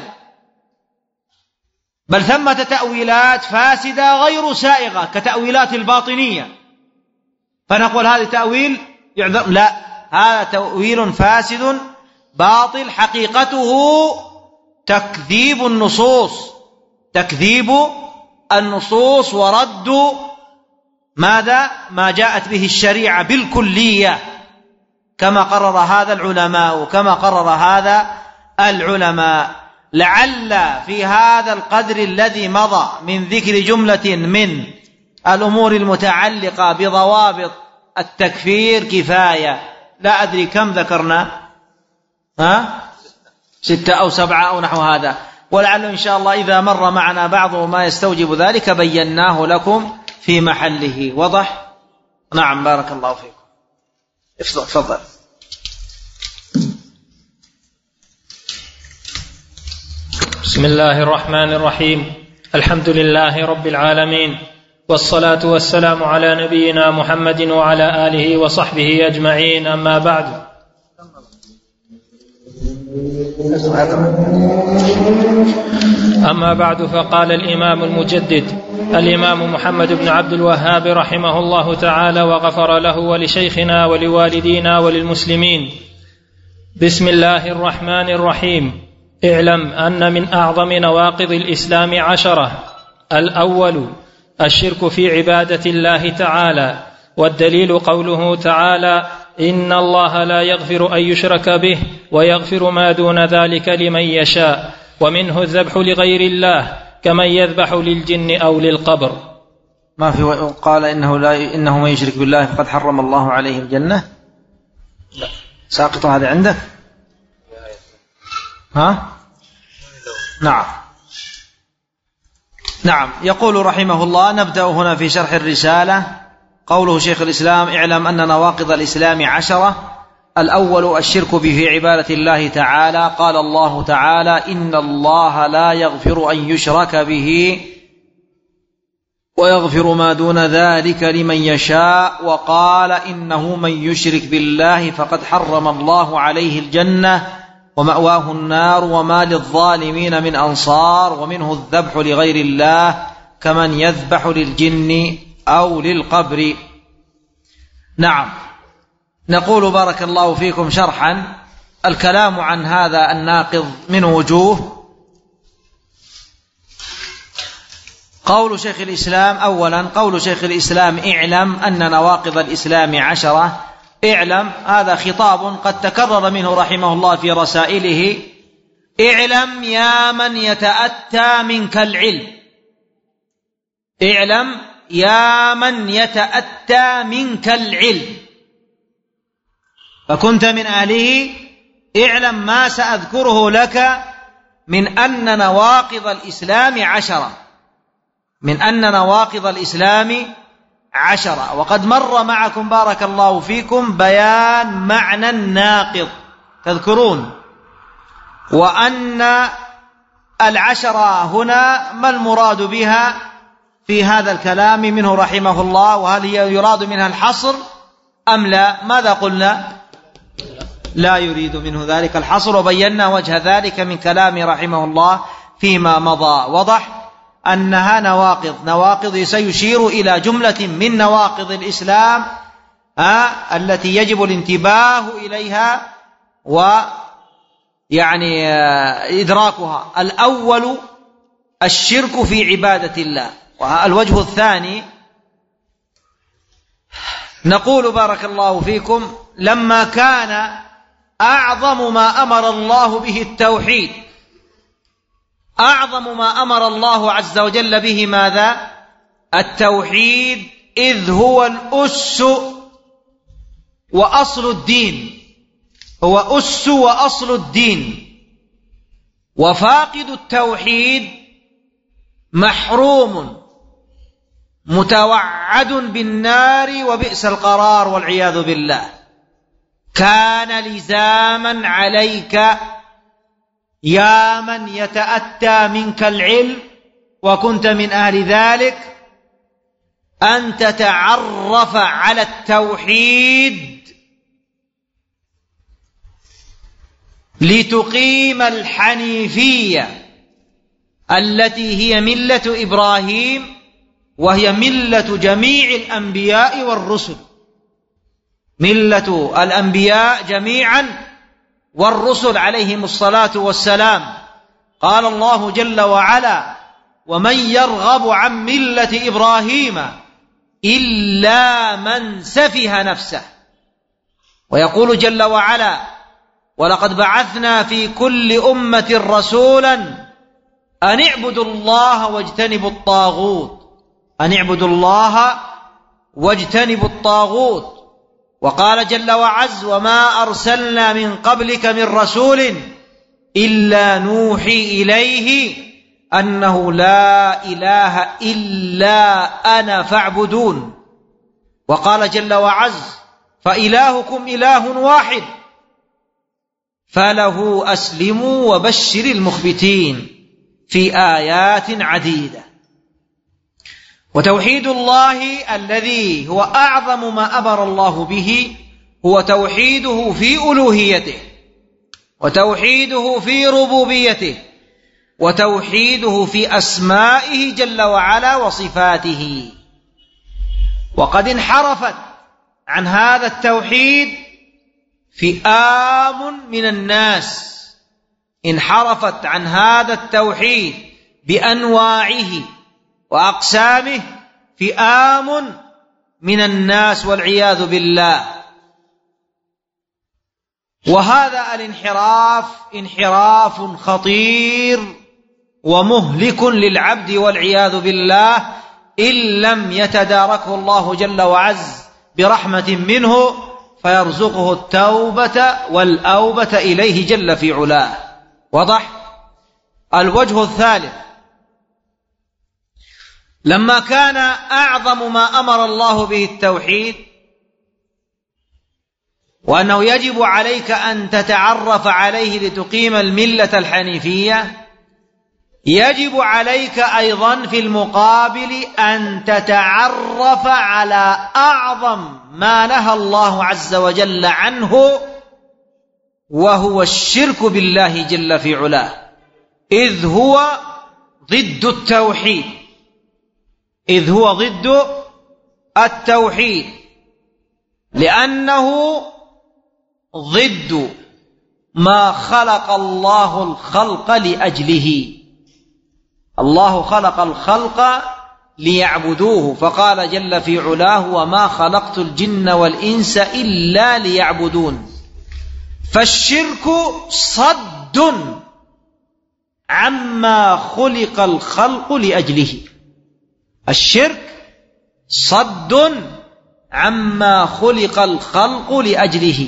بل ثمة تأويلات فاسدة غير سائغة كتأويلات الباطنية، فنقول هذا تأويل يعذر. لا، هذا تأويل فاسد باطل حقيقته تكذيب النصوص تكذيب النصوص ورد ماذا؟ ما جاءت به الشريعة بالكلية، كما قرر هذا العلماء كما قرر هذا العلماء. لعل في هذا القدر الذي مضى من ذكر جملة من الأمور المتعلقة بضوابط التكفير كفاية. لا أدري كم ذكرنا، ها؟ ستة أو سبعة أو نحو هذا، ولعل إن شاء الله إذا مر معنا بعض ما يستوجب ذلك بيناه لكم في محله. وضح؟ نعم بارك الله فيكم. تفضل. بسم الله الرحمن الرحيم. الحمد لله رب العالمين، والصلاة والسلام على نبينا محمد وعلى آله وصحبه أجمعين. أما بعد أما بعد فقال الإمام المجدد الإمام محمد بن عبد الوهاب رحمه الله تعالى وغفر له ولشيخنا ولوالدينا وللمسلمين. بسم الله الرحمن الرحيم. اعلم أن من أعظم نواقض الإسلام عشرة. الأول الشرك في عبادة الله تعالى، والدليل قوله تعالى: إن الله لا يغفر أن يشرك به ويغفر ما دون ذلك لمن يشاء، ومنه الذبح لغير الله كمن يذبح للجن أو للقبر. ما في قال إنه, لا إنه من يشرك بالله فقد حرم الله عليه الجنة. لا ساقط هذا عندك. ها؟ نعم نعم. يقول رحمه الله: نبدأ هنا في شرح الرسالة. قوله شيخ الإسلام: اعلم أن نواقض الإسلام عشرة. الأول الشرك في عبادة الله تعالى. قال الله تعالى: إن الله لا يغفر أن يشرك به ويغفر ما دون ذلك لمن يشاء. وقال: إنه من يشرك بالله فقد حرم الله عليه الجنة ومأواه النار وما للظالمين من أنصار. ومنه الذبح لغير الله كمن يذبح للجن أو للقبر. نعم. نقول بارك الله فيكم شرحا: الكلام عن هذا الناقض من وجوه. قول شيخ الإسلام: أولا قول شيخ الإسلام: اعلم أن نواقض الإسلام عشرة. اعلم هذا خطاب قد تكرر منه رحمه الله في رسائله: اعلم يا من يتأتى منك العلم، اعلم يا من يتأتى منك العلم، فكنت من أهله. اعلم ما سأذكره لك من أن نواقض الإسلام عشرة، من أن نواقض الإسلام عشرة. وقد مر معكم بارك الله فيكم بيان معنى الناقض، تذكرون، وأن العشرة هنا ما المراد بها في هذا الكلام منه رحمه الله، وهل هي يراد منها الحصر أم لا؟ ماذا قلنا؟ لا يريد منه ذلك الحصر، وبينا وجه ذلك من كلام رحمه الله فيما مضى. وضح أنها نواقض، نواقض سيشير إلى جملة من نواقض الإسلام آه التي يجب الانتباه إليها ويعني آه إدراكها. الأول الشرك في عبادة الله. والوجه الثاني نقول بارك الله فيكم: لما كان أعظم ما أمر الله به التوحيد، أعظم ما أمر الله عز وجل به ماذا؟ التوحيد، إذ هو الأس وأصل الدين، هو أس وأصل الدين، وفاقد التوحيد محروم متوعد بالنار وبئس القرار والعياذ بالله. كان لزاما عليك يا من يتأتى منك العلم وكنت من أهل ذلك أن تتعرف على التوحيد لتقيم الحنيفية التي هي ملة إبراهيم، وهي ملة جميع الأنبياء والرسل، ملة الأنبياء جميعا والرسل عليهم الصلاة والسلام. قال الله جل وعلا: ومن يرغب عن ملة إبراهيم إلا من سفه نفسه. ويقول جل وعلا: ولقد بعثنا في كل أمة رسولا أن اعبدوا الله واجتنبوا الطاغوت، أن اعبدوا الله واجتنبوا الطاغوت. وقال جل وعز: وما أرسلنا من قبلك من رسول إلا نوحي إليه أنه لا إله إلا أنا فاعبدون. وقال جل وعز: فإلهكم إله واحد فله أسلموا وبشر المخبتين، في آيات عديدة. وتوحيد الله الذي هو أعظم ما أمر الله به هو توحيده في ألوهيته، وتوحيده في ربوبيته، وتوحيده في أسمائه جل وعلا وصفاته. وقد انحرفت عن هذا التوحيد فئام من الناس، انحرفت عن هذا التوحيد بأنواعه وأقسامه فئام من الناس والعياذ بالله. وهذا الانحراف انحراف خطير ومهلك للعبد والعياذ بالله إن لم يتداركه الله جل وعز برحمة منه فيرزقه التوبة والأوبة إليه جل في علاه. وضح. الوجه الثالث: لما كان أعظم ما أمر الله به التوحيد، وأنه يجب عليك أن تتعرف عليه لتقيم الملة الحنيفية، يجب عليك أيضا في المقابل أن تتعرف على أعظم ما نهى الله عز وجل عنه، وهو الشرك بالله جل في علاه، إذ هو ضد التوحيد، إذ هو ضد التوحيد، لأنه ضد ما خلق الله الخلق لأجله. الله خلق الخلق ليعبدوه، فقال جل في علاه: وما خلقت الجن والإنس إلا ليعبدون. فالشرك صد عما خلق الخلق لأجله، الشرك صد عما خلق الخلق لأجله.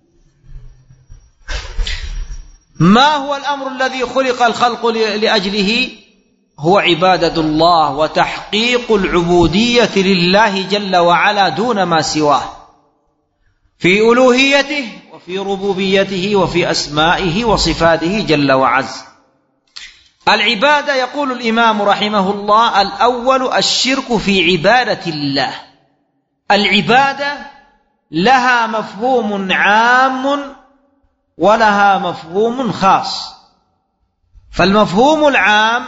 ما هو الأمر الذي خلق الخلق لأجله؟ هو عبادة الله وتحقيق العبودية لله جل وعلا دون ما سواه، في ألوهيته وفي ربوبيته وفي أسمائه وصفاته جل وعز. العبادة، يقول الإمام رحمه الله: الأول الشرك في عبادة الله. العبادة لها مفهوم عام ولها مفهوم خاص. فالمفهوم العام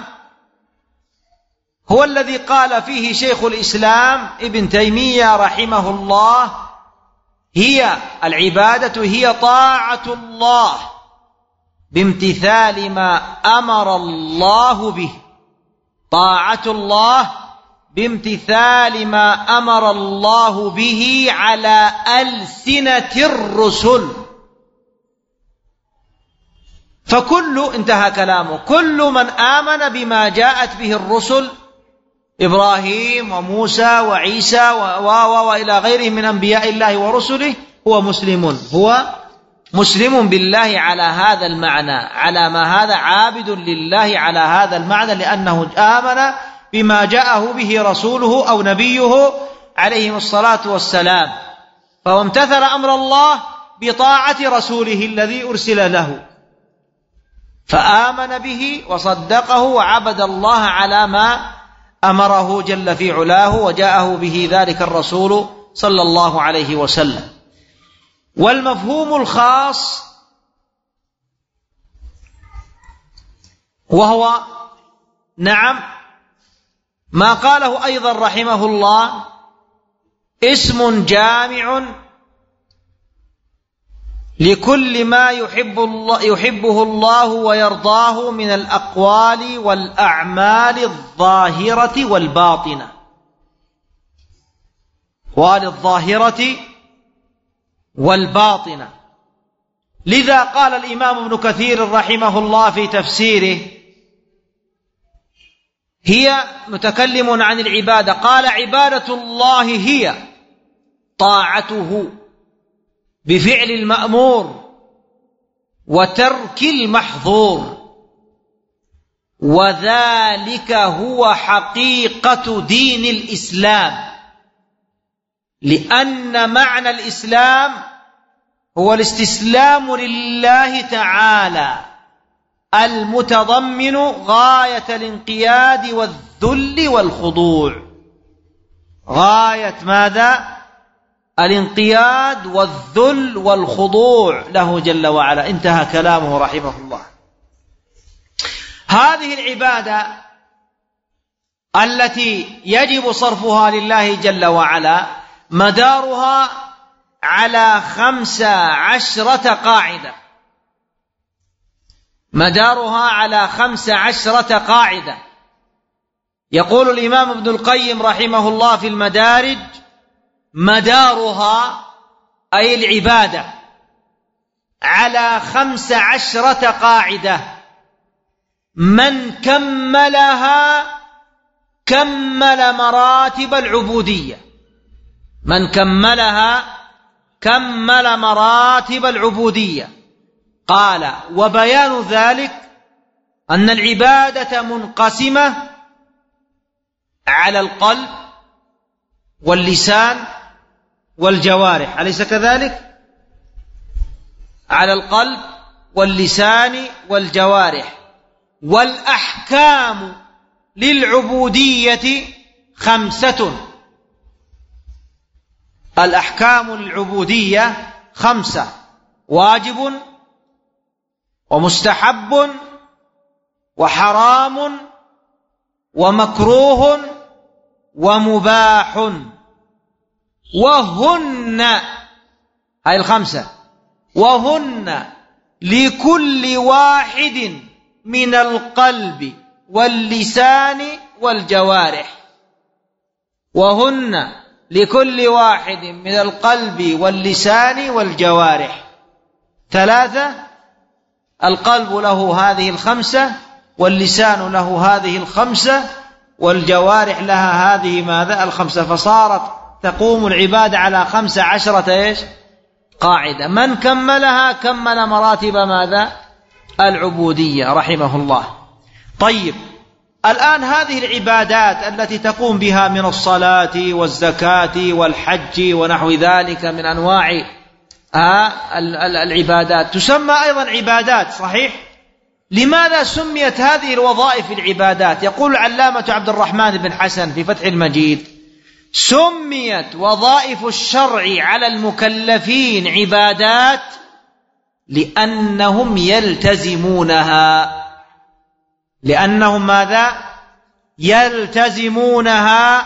هو الذي قال فيه شيخ الإسلام ابن تيمية رحمه الله: هي العبادة هي طاعة الله بامتثال ما أمر الله به، طاعة الله بامتثال ما أمر الله به على ألسنة الرسل. فكل، انتهى كلامه، كل من آمن بما جاءت به الرسل، إبراهيم وموسى وعيسى وإلى غيرهم من أنبياء الله ورسله، هو مسلم، هو مسلم بالله على هذا المعنى، على ما هذا عابد لله على هذا المعنى، لأنه آمن بما جاءه به رسوله أو نبيه عليهم الصلاة والسلام، فهو امتثل أمر الله بطاعة رسوله الذي أرسل له، فآمن به وصدقه وعبد الله على ما أمره جل في علاه وجاءه به ذلك الرسول صلى الله عليه وسلم. والمفهوم الخاص وهو نعم ما قاله أيضا رحمه الله: اسم جامع لكل ما يحب الله يحبه الله ويرضاه من الأقوال والأعمال الظاهرة والباطنة، والظاهرة والباطنة. لذا قال الإمام ابن كثير رحمه الله في تفسيره، هي متكلم عن العبادة، قال: عبادة الله هي طاعته بفعل المأمور وترك المحظور، وذلك هو حقيقة دين الإسلام، لأن معنى الإسلام هو الاستسلام لله تعالى المتضمن غاية الانقياد والذل والخضوع. غاية ماذا؟ الانقياد والذل والخضوع له جل وعلا. انتهى كلامه رحمه الله. هذه العبادة التي يجب صرفها لله جل وعلا مدارها على خمس عشرة قاعدة، مدارها على خمس عشرة قاعدة. يقول الإمام ابن القيم رحمه الله في المدارج: مدارها أي العبادة على خمس عشرة قاعدة، من كملها كمل مراتب العبودية، من كملها كمل مراتب العبودية. قال: وبيان ذلك أن العبادة منقسمة على القلب واللسان والجوارح، أليس كذلك؟ على القلب واللسان والجوارح. والأحكام للعبودية خمسة، الأحكام للعبودية خمسة: واجب ومستحب وحرام ومكروه ومباح. وهن، هاي الخمسة، وهن لكل واحد من القلب واللسان والجوارح، وهن لكل واحد من القلب واللسان والجوارح. ثلاثة: القلب له هذه الخمسة، واللسان له هذه الخمسة، والجوارح لها هذه ماذا؟ الخمسة. فصارت تقوم العبادة على خمس عشرة إيش؟ قاعدة. من كملها كمل مراتب ماذا؟ العبودية رحمه الله. طيب، الآن هذه العبادات التي تقوم بها من الصلاة والزكاة والحج ونحو ذلك من أنواع العبادات تسمى أيضا عبادات، صحيح؟ لماذا سميت هذه الوظائف العبادات؟ يقول العلامة عبد الرحمن بن حسن في فتح المجيد: سميت وظائف الشرع على المكلفين عبادات لأنهم يلتزمونها، لأنهم ماذا؟ يلتزمونها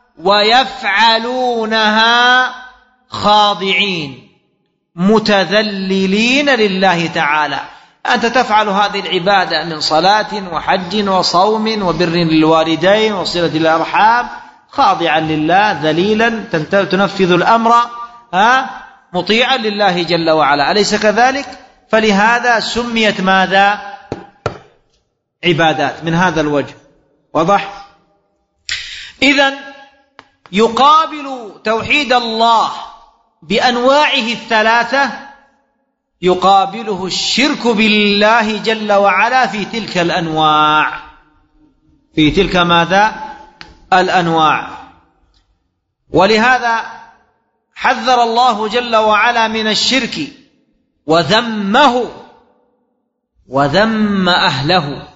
ويفعلونها خاضعين متذللين لله تعالى. أنت تفعل هذه العبادة من صلاة وحج وصوم وبر للوالدين وصلة الأرحام خاضعا لله ذليلا تنفذ الأمر مطيعا لله جل وعلا، أليس كذلك؟ فلهذا سميت ماذا؟ عبادات من هذا الوجه. واضح؟ إذن يقابل توحيد الله بأنواعه الثلاثة يقابله الشرك بالله جل وعلا في تلك الأنواع، في تلك ماذا؟ الأنواع. ولهذا حذر الله جل وعلا من الشرك وذمه وذم أهله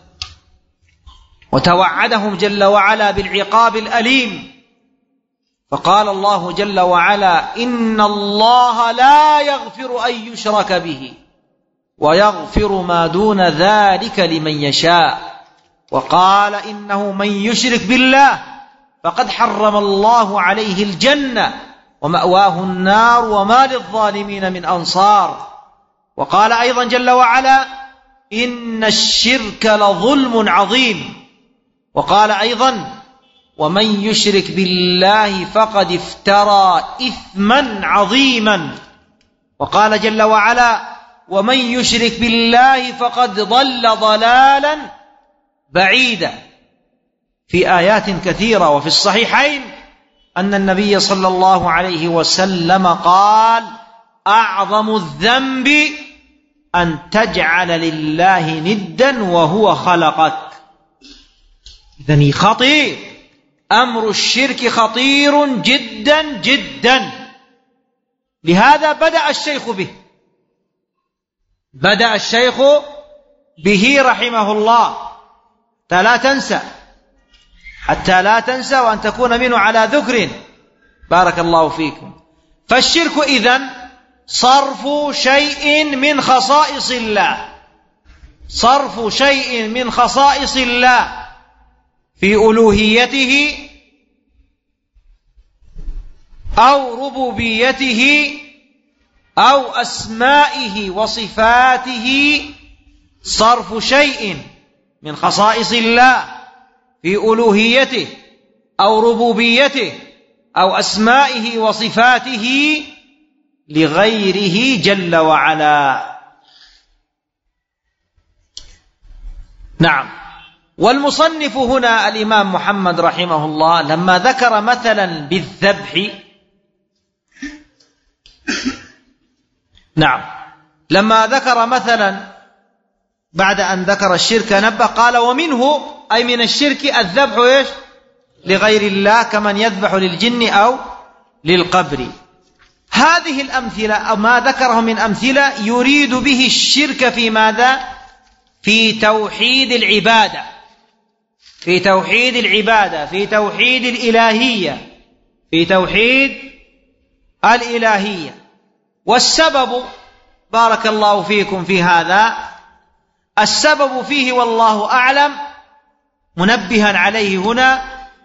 وتوعدهم جل وعلا بالعقاب الأليم. فقال الله جل وعلا: إن الله لا يغفر أن يشرك به ويغفر ما دون ذلك لمن يشاء. وقال: إنه من يشرك بالله فقد حرم الله عليه الجنة ومأواه النار وما للظالمين من أنصار. وقال أيضا جل وعلا: إن الشرك لظلم عظيم. وقال أيضا: ومن يشرك بالله فقد افترى إثما عظيما. وقال جل وعلا: ومن يشرك بالله فقد ضل ضلالا بعيدا. في آيات كثيرة. وفي الصحيحين أن النبي صلى الله عليه وسلم قال: أعظم الذنب أن تجعل لله ندا وهو خلقك. إذن خطير، أمر الشرك خطير جدا جدا. لهذا بدأ الشيخ به بدأ الشيخ به رحمه الله. حتى لا تنسى حتى لا تنسى وأن تكون منه على ذكر. بارك الله فيكم. فالشرك إذن صرف شيء من خصائص الله، صرف شيء من خصائص الله في ألوهيته أو ربوبيته أو أسمائه وصفاته، صرف شيء من خصائص الله في ألوهيته أو ربوبيته أو أسمائه وصفاته لغيره جل وعلا. نعم. والمصنف هنا الإمام محمد رحمه الله لما ذكر مثلا بالذبح، نعم، لما ذكر مثلا بعد أن ذكر الشرك نبه قال ومنه أي من الشرك الذبح إيش؟ لغير الله كمن يذبح للجن أو للقبر. هذه الأمثلة أو ما ذكره من أمثلة يريد به الشرك في ماذا؟ في توحيد العبادة، في توحيد العبادة، في توحيد الإلهية، في توحيد الإلهية. والسبب بارك الله فيكم في هذا، السبب فيه والله أعلم منبها عليه هنا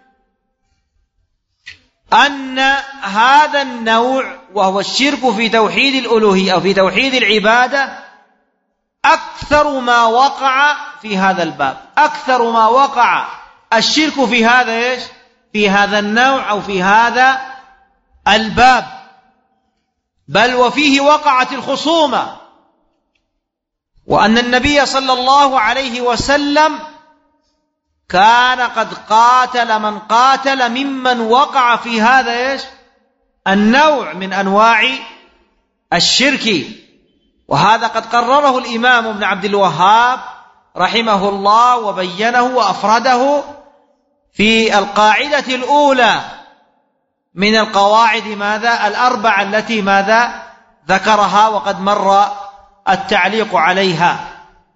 أن هذا النوع وهو الشرك في توحيد الألوهية أو في توحيد العبادة أكثر ما وقع في هذا الباب، أكثر ما وقع الشرك في هذا إيش؟ في هذا النوع أو في هذا الباب، بل وفيه وقعت الخصومة، وأن النبي صلى الله عليه وسلم كان قد قاتل من قاتل ممن وقع في هذا إيش؟ النوع من أنواع الشرك. وهذا قد قرره الإمام ابن عبد الوهاب رحمه الله وبينه وأفرده في القاعدة الأولى من القواعد ماذا؟ الأربع التي ماذا؟ ذكرها وقد مر التعليق عليها.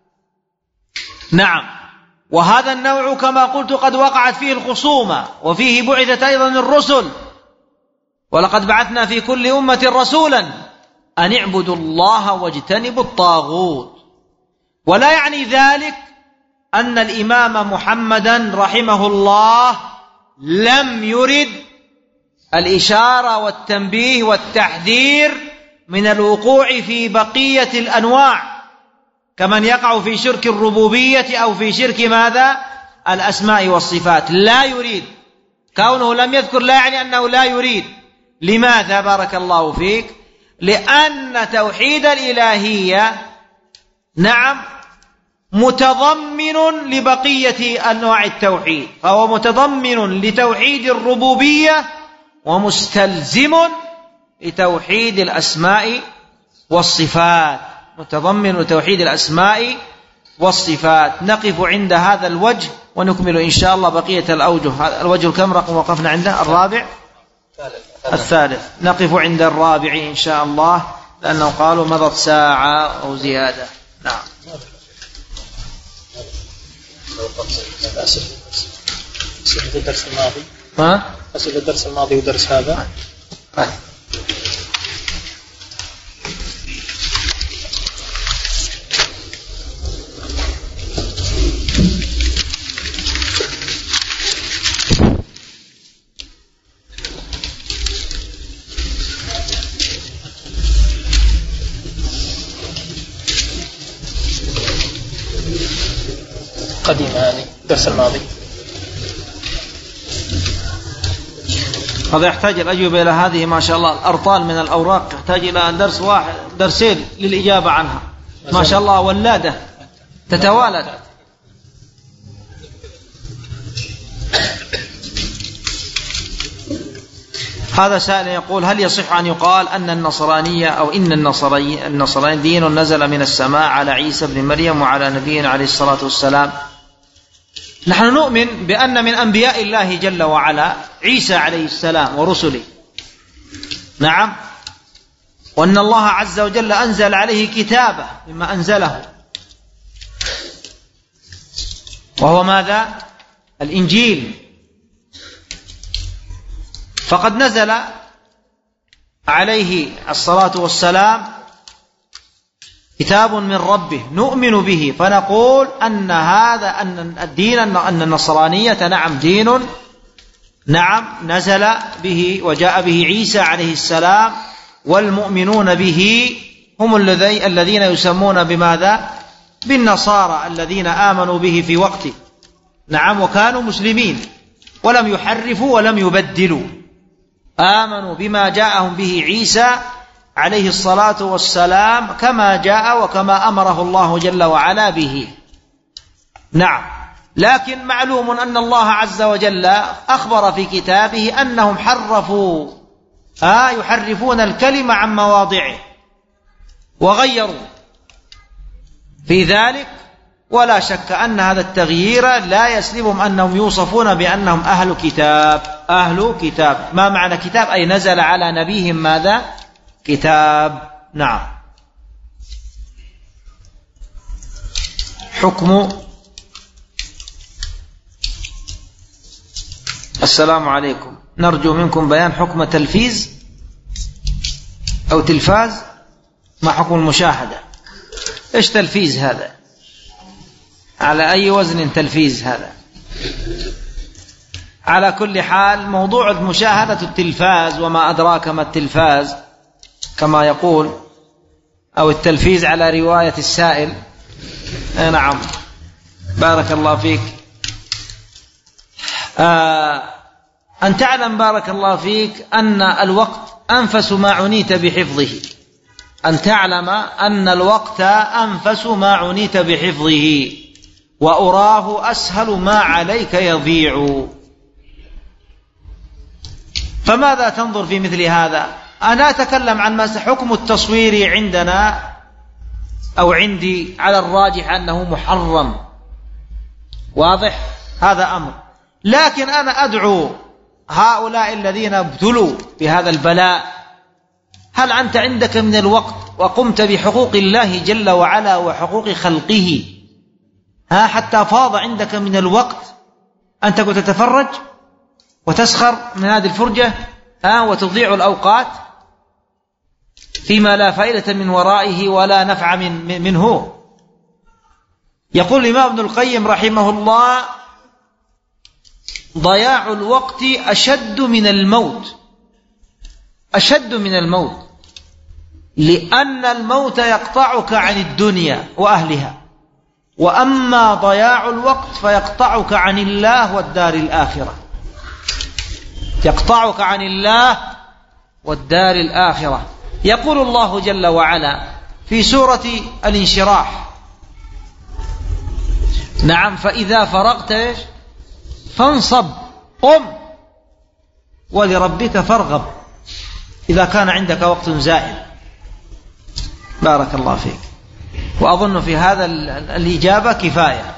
نعم. وهذا النوع كما قلت قد وقعت فيه الخصومة، وفيه بعثت أيضا الرسل، ولقد بعثنا في كل أمة رسولا أن اعبدوا الله واجتنبوا الطاغوت. ولا يعني ذلك أن الإمام محمدا رحمه الله لم يرد الإشارة والتنبيه والتحذير من الوقوع في بقية الأنواع كمن يقع في شرك الربوبية أو في شرك ماذا؟ الأسماء والصفات. لا يريد، كونه لم يذكر لا يعني أنه لا يريد. لماذا بارك الله فيك؟ لأن توحيد الإلهية نعم متضمن لبقية أنواع التوحيد، فهو متضمن لتوحيد الربوبية ومستلزم لتوحيد الأسماء والصفات، متضمن لتوحيد الأسماء والصفات. نقف عند هذا الوجه ونكمل إن شاء الله بقية الأوجه. الوجه الكم رقم وقفنا عنده؟ الرابع الثالث. نقف عند الرابع إن شاء الله لأنه قالوا مضت ساعة أو زيادة. نعم. أسئلة الدرس الماضي ها؟ أسئلة الدرس الماضي ودرس هذا. ها. قديمة يعني الدرس الماضي. هذا يحتاج الأجوبة إلى هذه ما شاء الله الأرطال من الأوراق، يحتاج إلى درس واحد درسين للإجابة عنها ما شاء الله، ولادة تتوالد. هذا سائل يقول هل يصح أن يقال أن النصرانية أو إن النصرانية النصرانية دين نزل من السماء على عيسى بن مريم وعلى نبينا عليه الصلاة والسلام؟ نحن نؤمن بأن من أنبياء الله جل وعلا عيسى عليه السلام ورسله، نعم، وأن الله عز وجل أنزل عليه كتابه مما أنزله، وهو ماذا؟ الإنجيل. فقد نزل عليه الصلاة والسلام كتاب من ربه نؤمن به، فنقول أن هذا أن الدين أن النصرانية نعم دين نعم نزل به وجاء به عيسى عليه السلام، والمؤمنون به هم الذين يسمون بماذا؟ بالنصارى الذين آمنوا به في وقته، نعم، وكانوا مسلمين ولم يحرفوا ولم يبدلوا، آمنوا بما جاءهم به عيسى عليه الصلاة والسلام كما جاء وكما أمره الله جل وعلا به. نعم، لكن معلوم أن الله عز وجل أخبر في كتابه أنهم حرفوا آه يحرفون الكلمة عن مواضعه وغيروا في ذلك، ولا شك أن هذا التغيير لا يسلبهم أنهم يوصفون بأنهم أهل كتاب. أهل كتاب، ما معنى كتاب؟ أي نزل على نبيهم ماذا؟ كتاب. نعم. حكم السلام عليكم، نرجو منكم بيان حكم تلفيز أو تلفاز، ما حكم المشاهدة؟ إيش تلفيز هذا؟ على أي وزن تلفيز هذا؟ على كل حال موضوع مشاهدة التلفاز، وما أدراك ما التلفاز كما يقول، أو التلفيز على رواية السائل. نعم، بارك الله فيك. آه أن تعلم بارك الله فيك أن الوقت أنفس ما عنيت بحفظه، أن تعلم أن الوقت أنفس ما عنيت بحفظه، وأراه أسهل ما عليك يضيع. فماذا تنظر في مثل هذا؟ أنا أتكلم عن حكم التصوير عندنا أو عندي على الراجح أنه محرم، واضح هذا أمر، لكن أنا أدعو هؤلاء الذين ابتلوا بهذا البلاء، هل أنت عندك من الوقت وقمت بحقوق الله جل وعلا وحقوق خلقه ها حتى فاض عندك من الوقت أن تكون تتفرج وتسخر من هذه الفرجة ها وتضيع الأوقات فيما لا فائدة من ورائه ولا نفع من منه؟ يقول الإمام ابن القيم رحمه الله: ضياع الوقت أشد من الموت، أشد من الموت، لأن الموت يقطعك عن الدنيا وأهلها، وأما ضياع الوقت فيقطعك عن الله والدار الآخرة، يقطعك عن الله والدار الآخرة. يقول الله جل وعلا في سورة الانشراح: نعم، فإذا فرغت فانصب قم ولربك فارغب، إذا كان عندك وقت زائد. بارك الله فيك. وأظن في هذا الإجابة كفاية.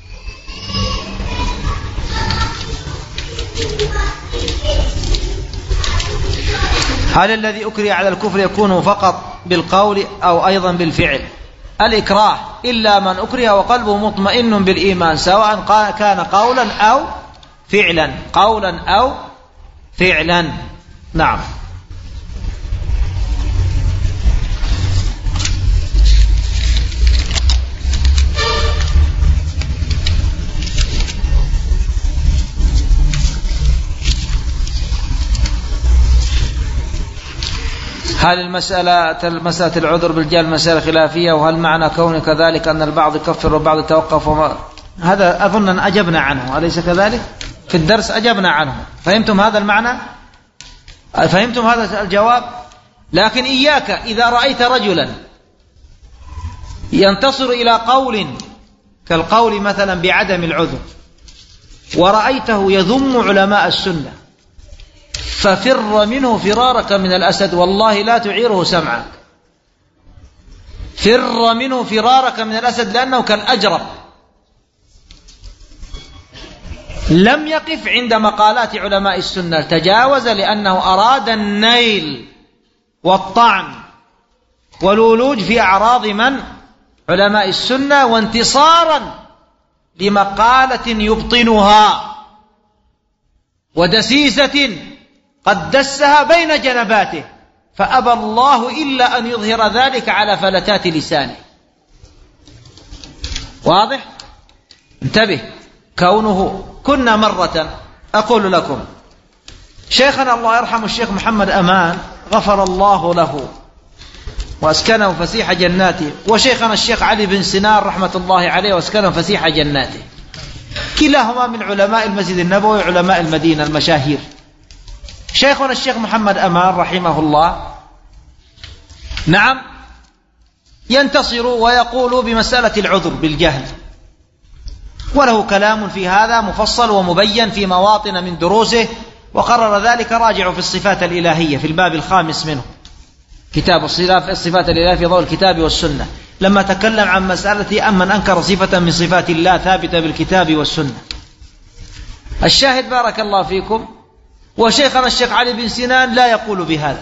هل الذي أكره على الكفر يكون فقط بالقول أو أيضا بالفعل؟ الإكراه إلا من أكره وقلبه مطمئن بالإيمان، سواء كان قولا أو فعلا، قولا أو فعلا. نعم. هل المسألة مسألة العذر بالجهل مسألة خلافية؟ وهل معنى كون كذلك أن البعض يكفر والبعض يتوقف؟ وما هذا أظن أن أجبنا عنه، أليس كذلك؟ في الدرس أجبنا عنه. فهمتم هذا المعنى؟ فهمتم هذا الجواب؟ لكن إياك إذا رأيت رجلا ينتصر إلى قول كالقول مثلا بعدم العذر، ورأيته يذم علماء السنة، ففر منه فرارك من الأسد، والله لا تعيره سمعك. فر منه فرارك من الأسد، لأنه كالأجرب، لم يقف عند مقالات علماء السنة، تجاوز، لأنه أراد النيل والطعن والولوج في أعراض من؟ علماء السنة، وانتصارا لمقالة يبطنها ودسيسة قد دسها بين جنباته، فأبى الله إلا أن يظهر ذلك على فلتات لسانه. واضح؟ انتبه. كونه كنا مرة أقول لكم شيخنا الله يرحمه الشيخ محمد أمان غفر الله له وأسكنه فسيح جناته، وشيخنا الشيخ علي بن سنان رحمة الله عليه وأسكنه فسيح جناته، كلاهما من علماء المسجد النبوي علماء المدينة المشاهير. شيخنا الشيخ محمد أمان رحمه الله نعم ينتصر ويقول بمسألة العذر بالجهل، وله كلام في هذا مفصل ومبين في مواطن من دروسه، وقرر ذلك راجع في الصفات الإلهية في الباب الخامس منه، كتاب الصفات الإلهية في ضوء الكتاب والسنة، لما تكلم عن مسألة أمن أنكر صفة من صفات الله ثابتة بالكتاب والسنة. الشاهد بارك الله فيكم، وشيخنا الشيخ علي بن سنان لا يقول بهذا،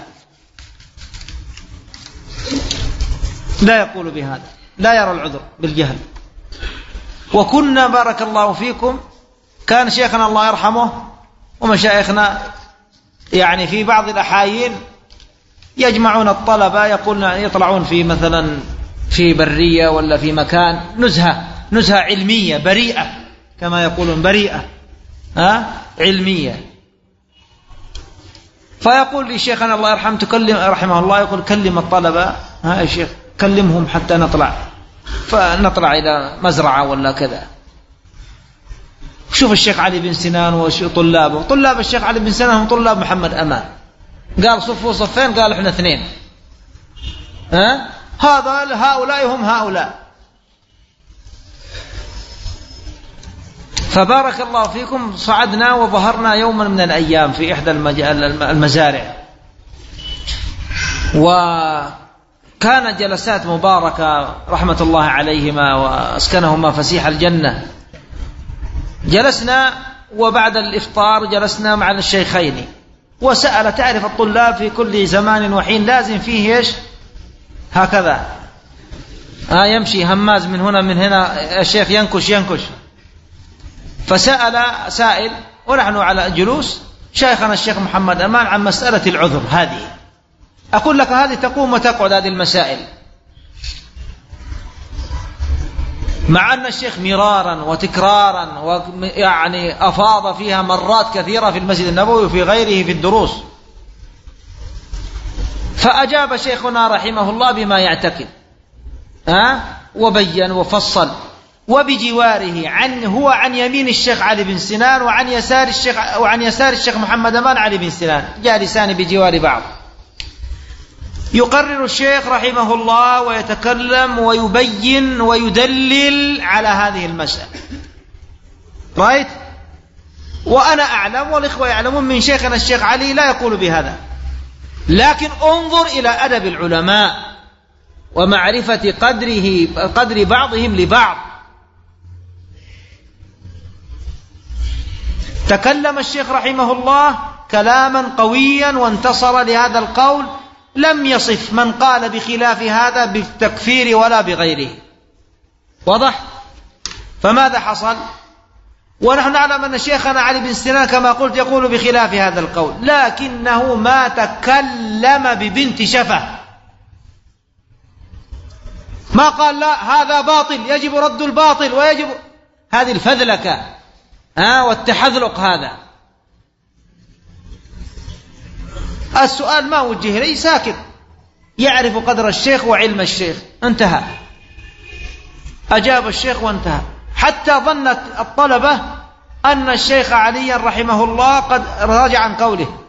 لا يقول بهذا، لا يرى العذر بالجهل. وكنا بارك الله فيكم كان شيخنا الله يرحمه ومشايخنا يعني في بعض الأحايين يجمعون الطلبة يقولون يطلعون في مثلا في برية ولا في مكان نزهة نزهة علمية بريئة كما يقولون بريئة ها علمية، فيقول لي شيخنا الله يرحمه تكلم رحمه الله يقول كلم الطلبة ها يا شيخ كلمهم حتى نطلع، فنطلع إلى مزرعة ولا كذا. شوف الشيخ علي بن سنان وطلابه، طلاب الشيخ علي بن سنان هم طلاب محمد أمان، قال صفوا صفين قال احنا اثنين، ها هذا هؤلاء هم هؤلاء. فبارك الله فيكم صعدنا وظهرنا يوما من الأيام في إحدى المزارع، وكان جلسات مباركة رحمة الله عليهما وأسكنهما فسيح الجنة. جلسنا وبعد الإفطار جلسنا مع الشيخين، وسأل تعرف الطلاب في كل زمان وحين لازم فيه إيش هكذا آه يمشي هماز من هنا من هنا الشيخ ينكش ينكش. فسأل سائل ونحن على جلوس شيخنا الشيخ محمد أمان عن مسألة العذر هذه. أقول لك هذه تقوم وتقعد هذه المسائل، مع أن الشيخ مرارا وتكرارا ويعني أفاض فيها مرات كثيرة في المسجد النبوي وفي غيره في الدروس. فأجاب شيخنا رحمه الله بما يعتقد ها وبين وفصل، وبجواره عن هو عن يمين الشيخ علي بن سنان وعن يسار الشيخ وعن يسار الشيخ محمد أمان علي بن سنان جالسان بجوار بعض. يقرر الشيخ رحمه الله ويتكلم ويبين ويدلل على هذه المسألة رايت. وأنا أعلم والإخوة يعلمون من شيخنا الشيخ علي لا يقول بهذا، لكن انظر إلى أدب العلماء ومعرفة قدره قدر بعضهم لبعض. تكلم الشيخ رحمه الله كلاما قويا وانتصر لهذا القول، لم يصف من قال بخلاف هذا بالتكفير ولا بغيره. واضح؟ فماذا حصل؟ ونحن نعلم أن شيخنا علي بن سنان كما قلت يقول بخلاف هذا القول، لكنه ما تكلم ببنت شفة، ما قال لا هذا باطل يجب رد الباطل ويجب هذه الفذلكة ها والتحذلق. هذا السؤال ما وجه لي، ساكت يعرف قدر الشيخ وعلم الشيخ، انتهى. أجاب الشيخ وانتهى، حتى ظنت الطلبة أن الشيخ علي رحمه الله قد رجع عن قوله،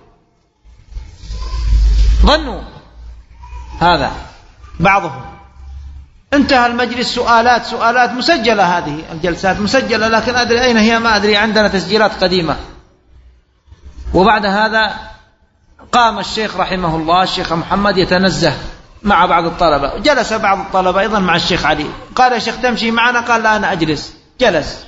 ظنوا هذا بعضهم. انتهى المجلس سؤالات سؤالات مسجلة، هذه الجلسات مسجلة لكن أدري أين هي ما أدري، عندنا تسجيلات قديمة. وبعد هذا قام الشيخ رحمه الله الشيخ محمد يتنزه مع بعض الطلبة، جلس بعض الطلبة أيضا مع الشيخ علي، قال يا شيخ تمشي معنا؟ قال لا أنا أجلس، جلس.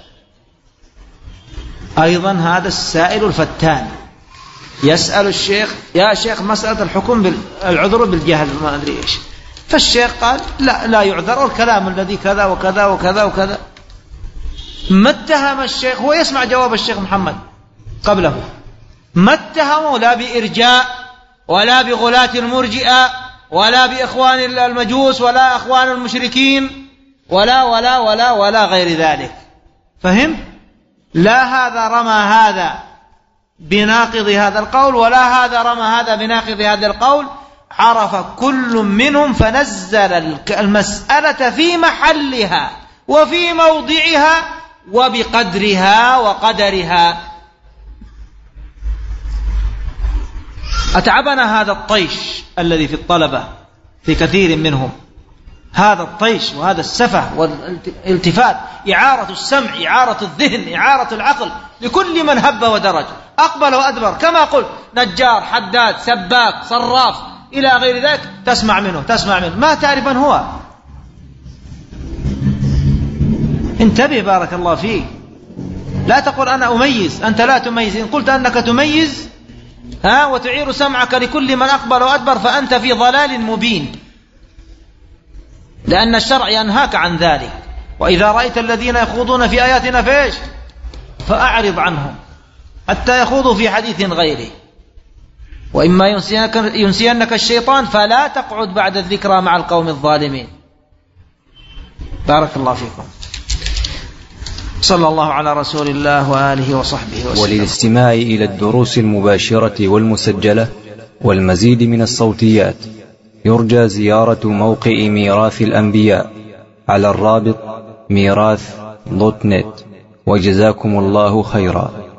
أيضا هذا السائل الفتان يسأل الشيخ يا شيخ مسألة الحكم بالعذر بالجهل ما أدري إيش، فالشيخ قال لا لا يعذر، والكلام الذي كذا وكذا وكذا وكذا. ما اتهم الشيخ، هو يسمع جواب الشيخ محمد قبله، ما اتهموا لا بإرجاء ولا بغلاة المرجئة ولا بإخوان المجوس ولا أخوان المشركين ولا ولا ولا ولا غير ذلك. فهم؟ لا هذا رمى هذا بناقض هذا القول ولا هذا رمى هذا بناقض هذا القول، عرف كل منهم فنزل المسألة في محلها وفي موضعها وبقدرها وقدرها. أتعبنا هذا الطيش الذي في الطلبة في كثير منهم، هذا الطيش وهذا السفه والالتفات، إعارة السمع، إعارة الذهن، إعارة العقل لكل من هب ودرج، أقبل وأدبر، كما قلت نجار، حداد، سباك، صراف إلى غير ذلك، تسمع منه تسمع منه ما تعرف من هو. انتبه بارك الله فيك، لا تقول أنا أميز، أنت لا تميز. إن قلت أنك تميز ها وتعير سمعك لكل من أقبل وأدبر فأنت في ضلال مبين، لأن الشرع ينهاك عن ذلك. وإذا رأيت الذين يخوضون في آياتنا فإيش؟ فأعرض عنهم حتى يخوضوا في حديث غيره، وإما ينسينك, ينسينك الشيطان فلا تقعد بعد الذكرى مع القوم الظالمين. بارك الله فيكم. صلى الله على رسول الله وآله وصحبه وسلم. وللاستماع إلى الدروس المباشرة والمسجلة والمزيد من الصوتيات يرجى زيارة موقع ميراث الأنبياء على الرابط ميراث دوت نت. وجزاكم الله خيرا.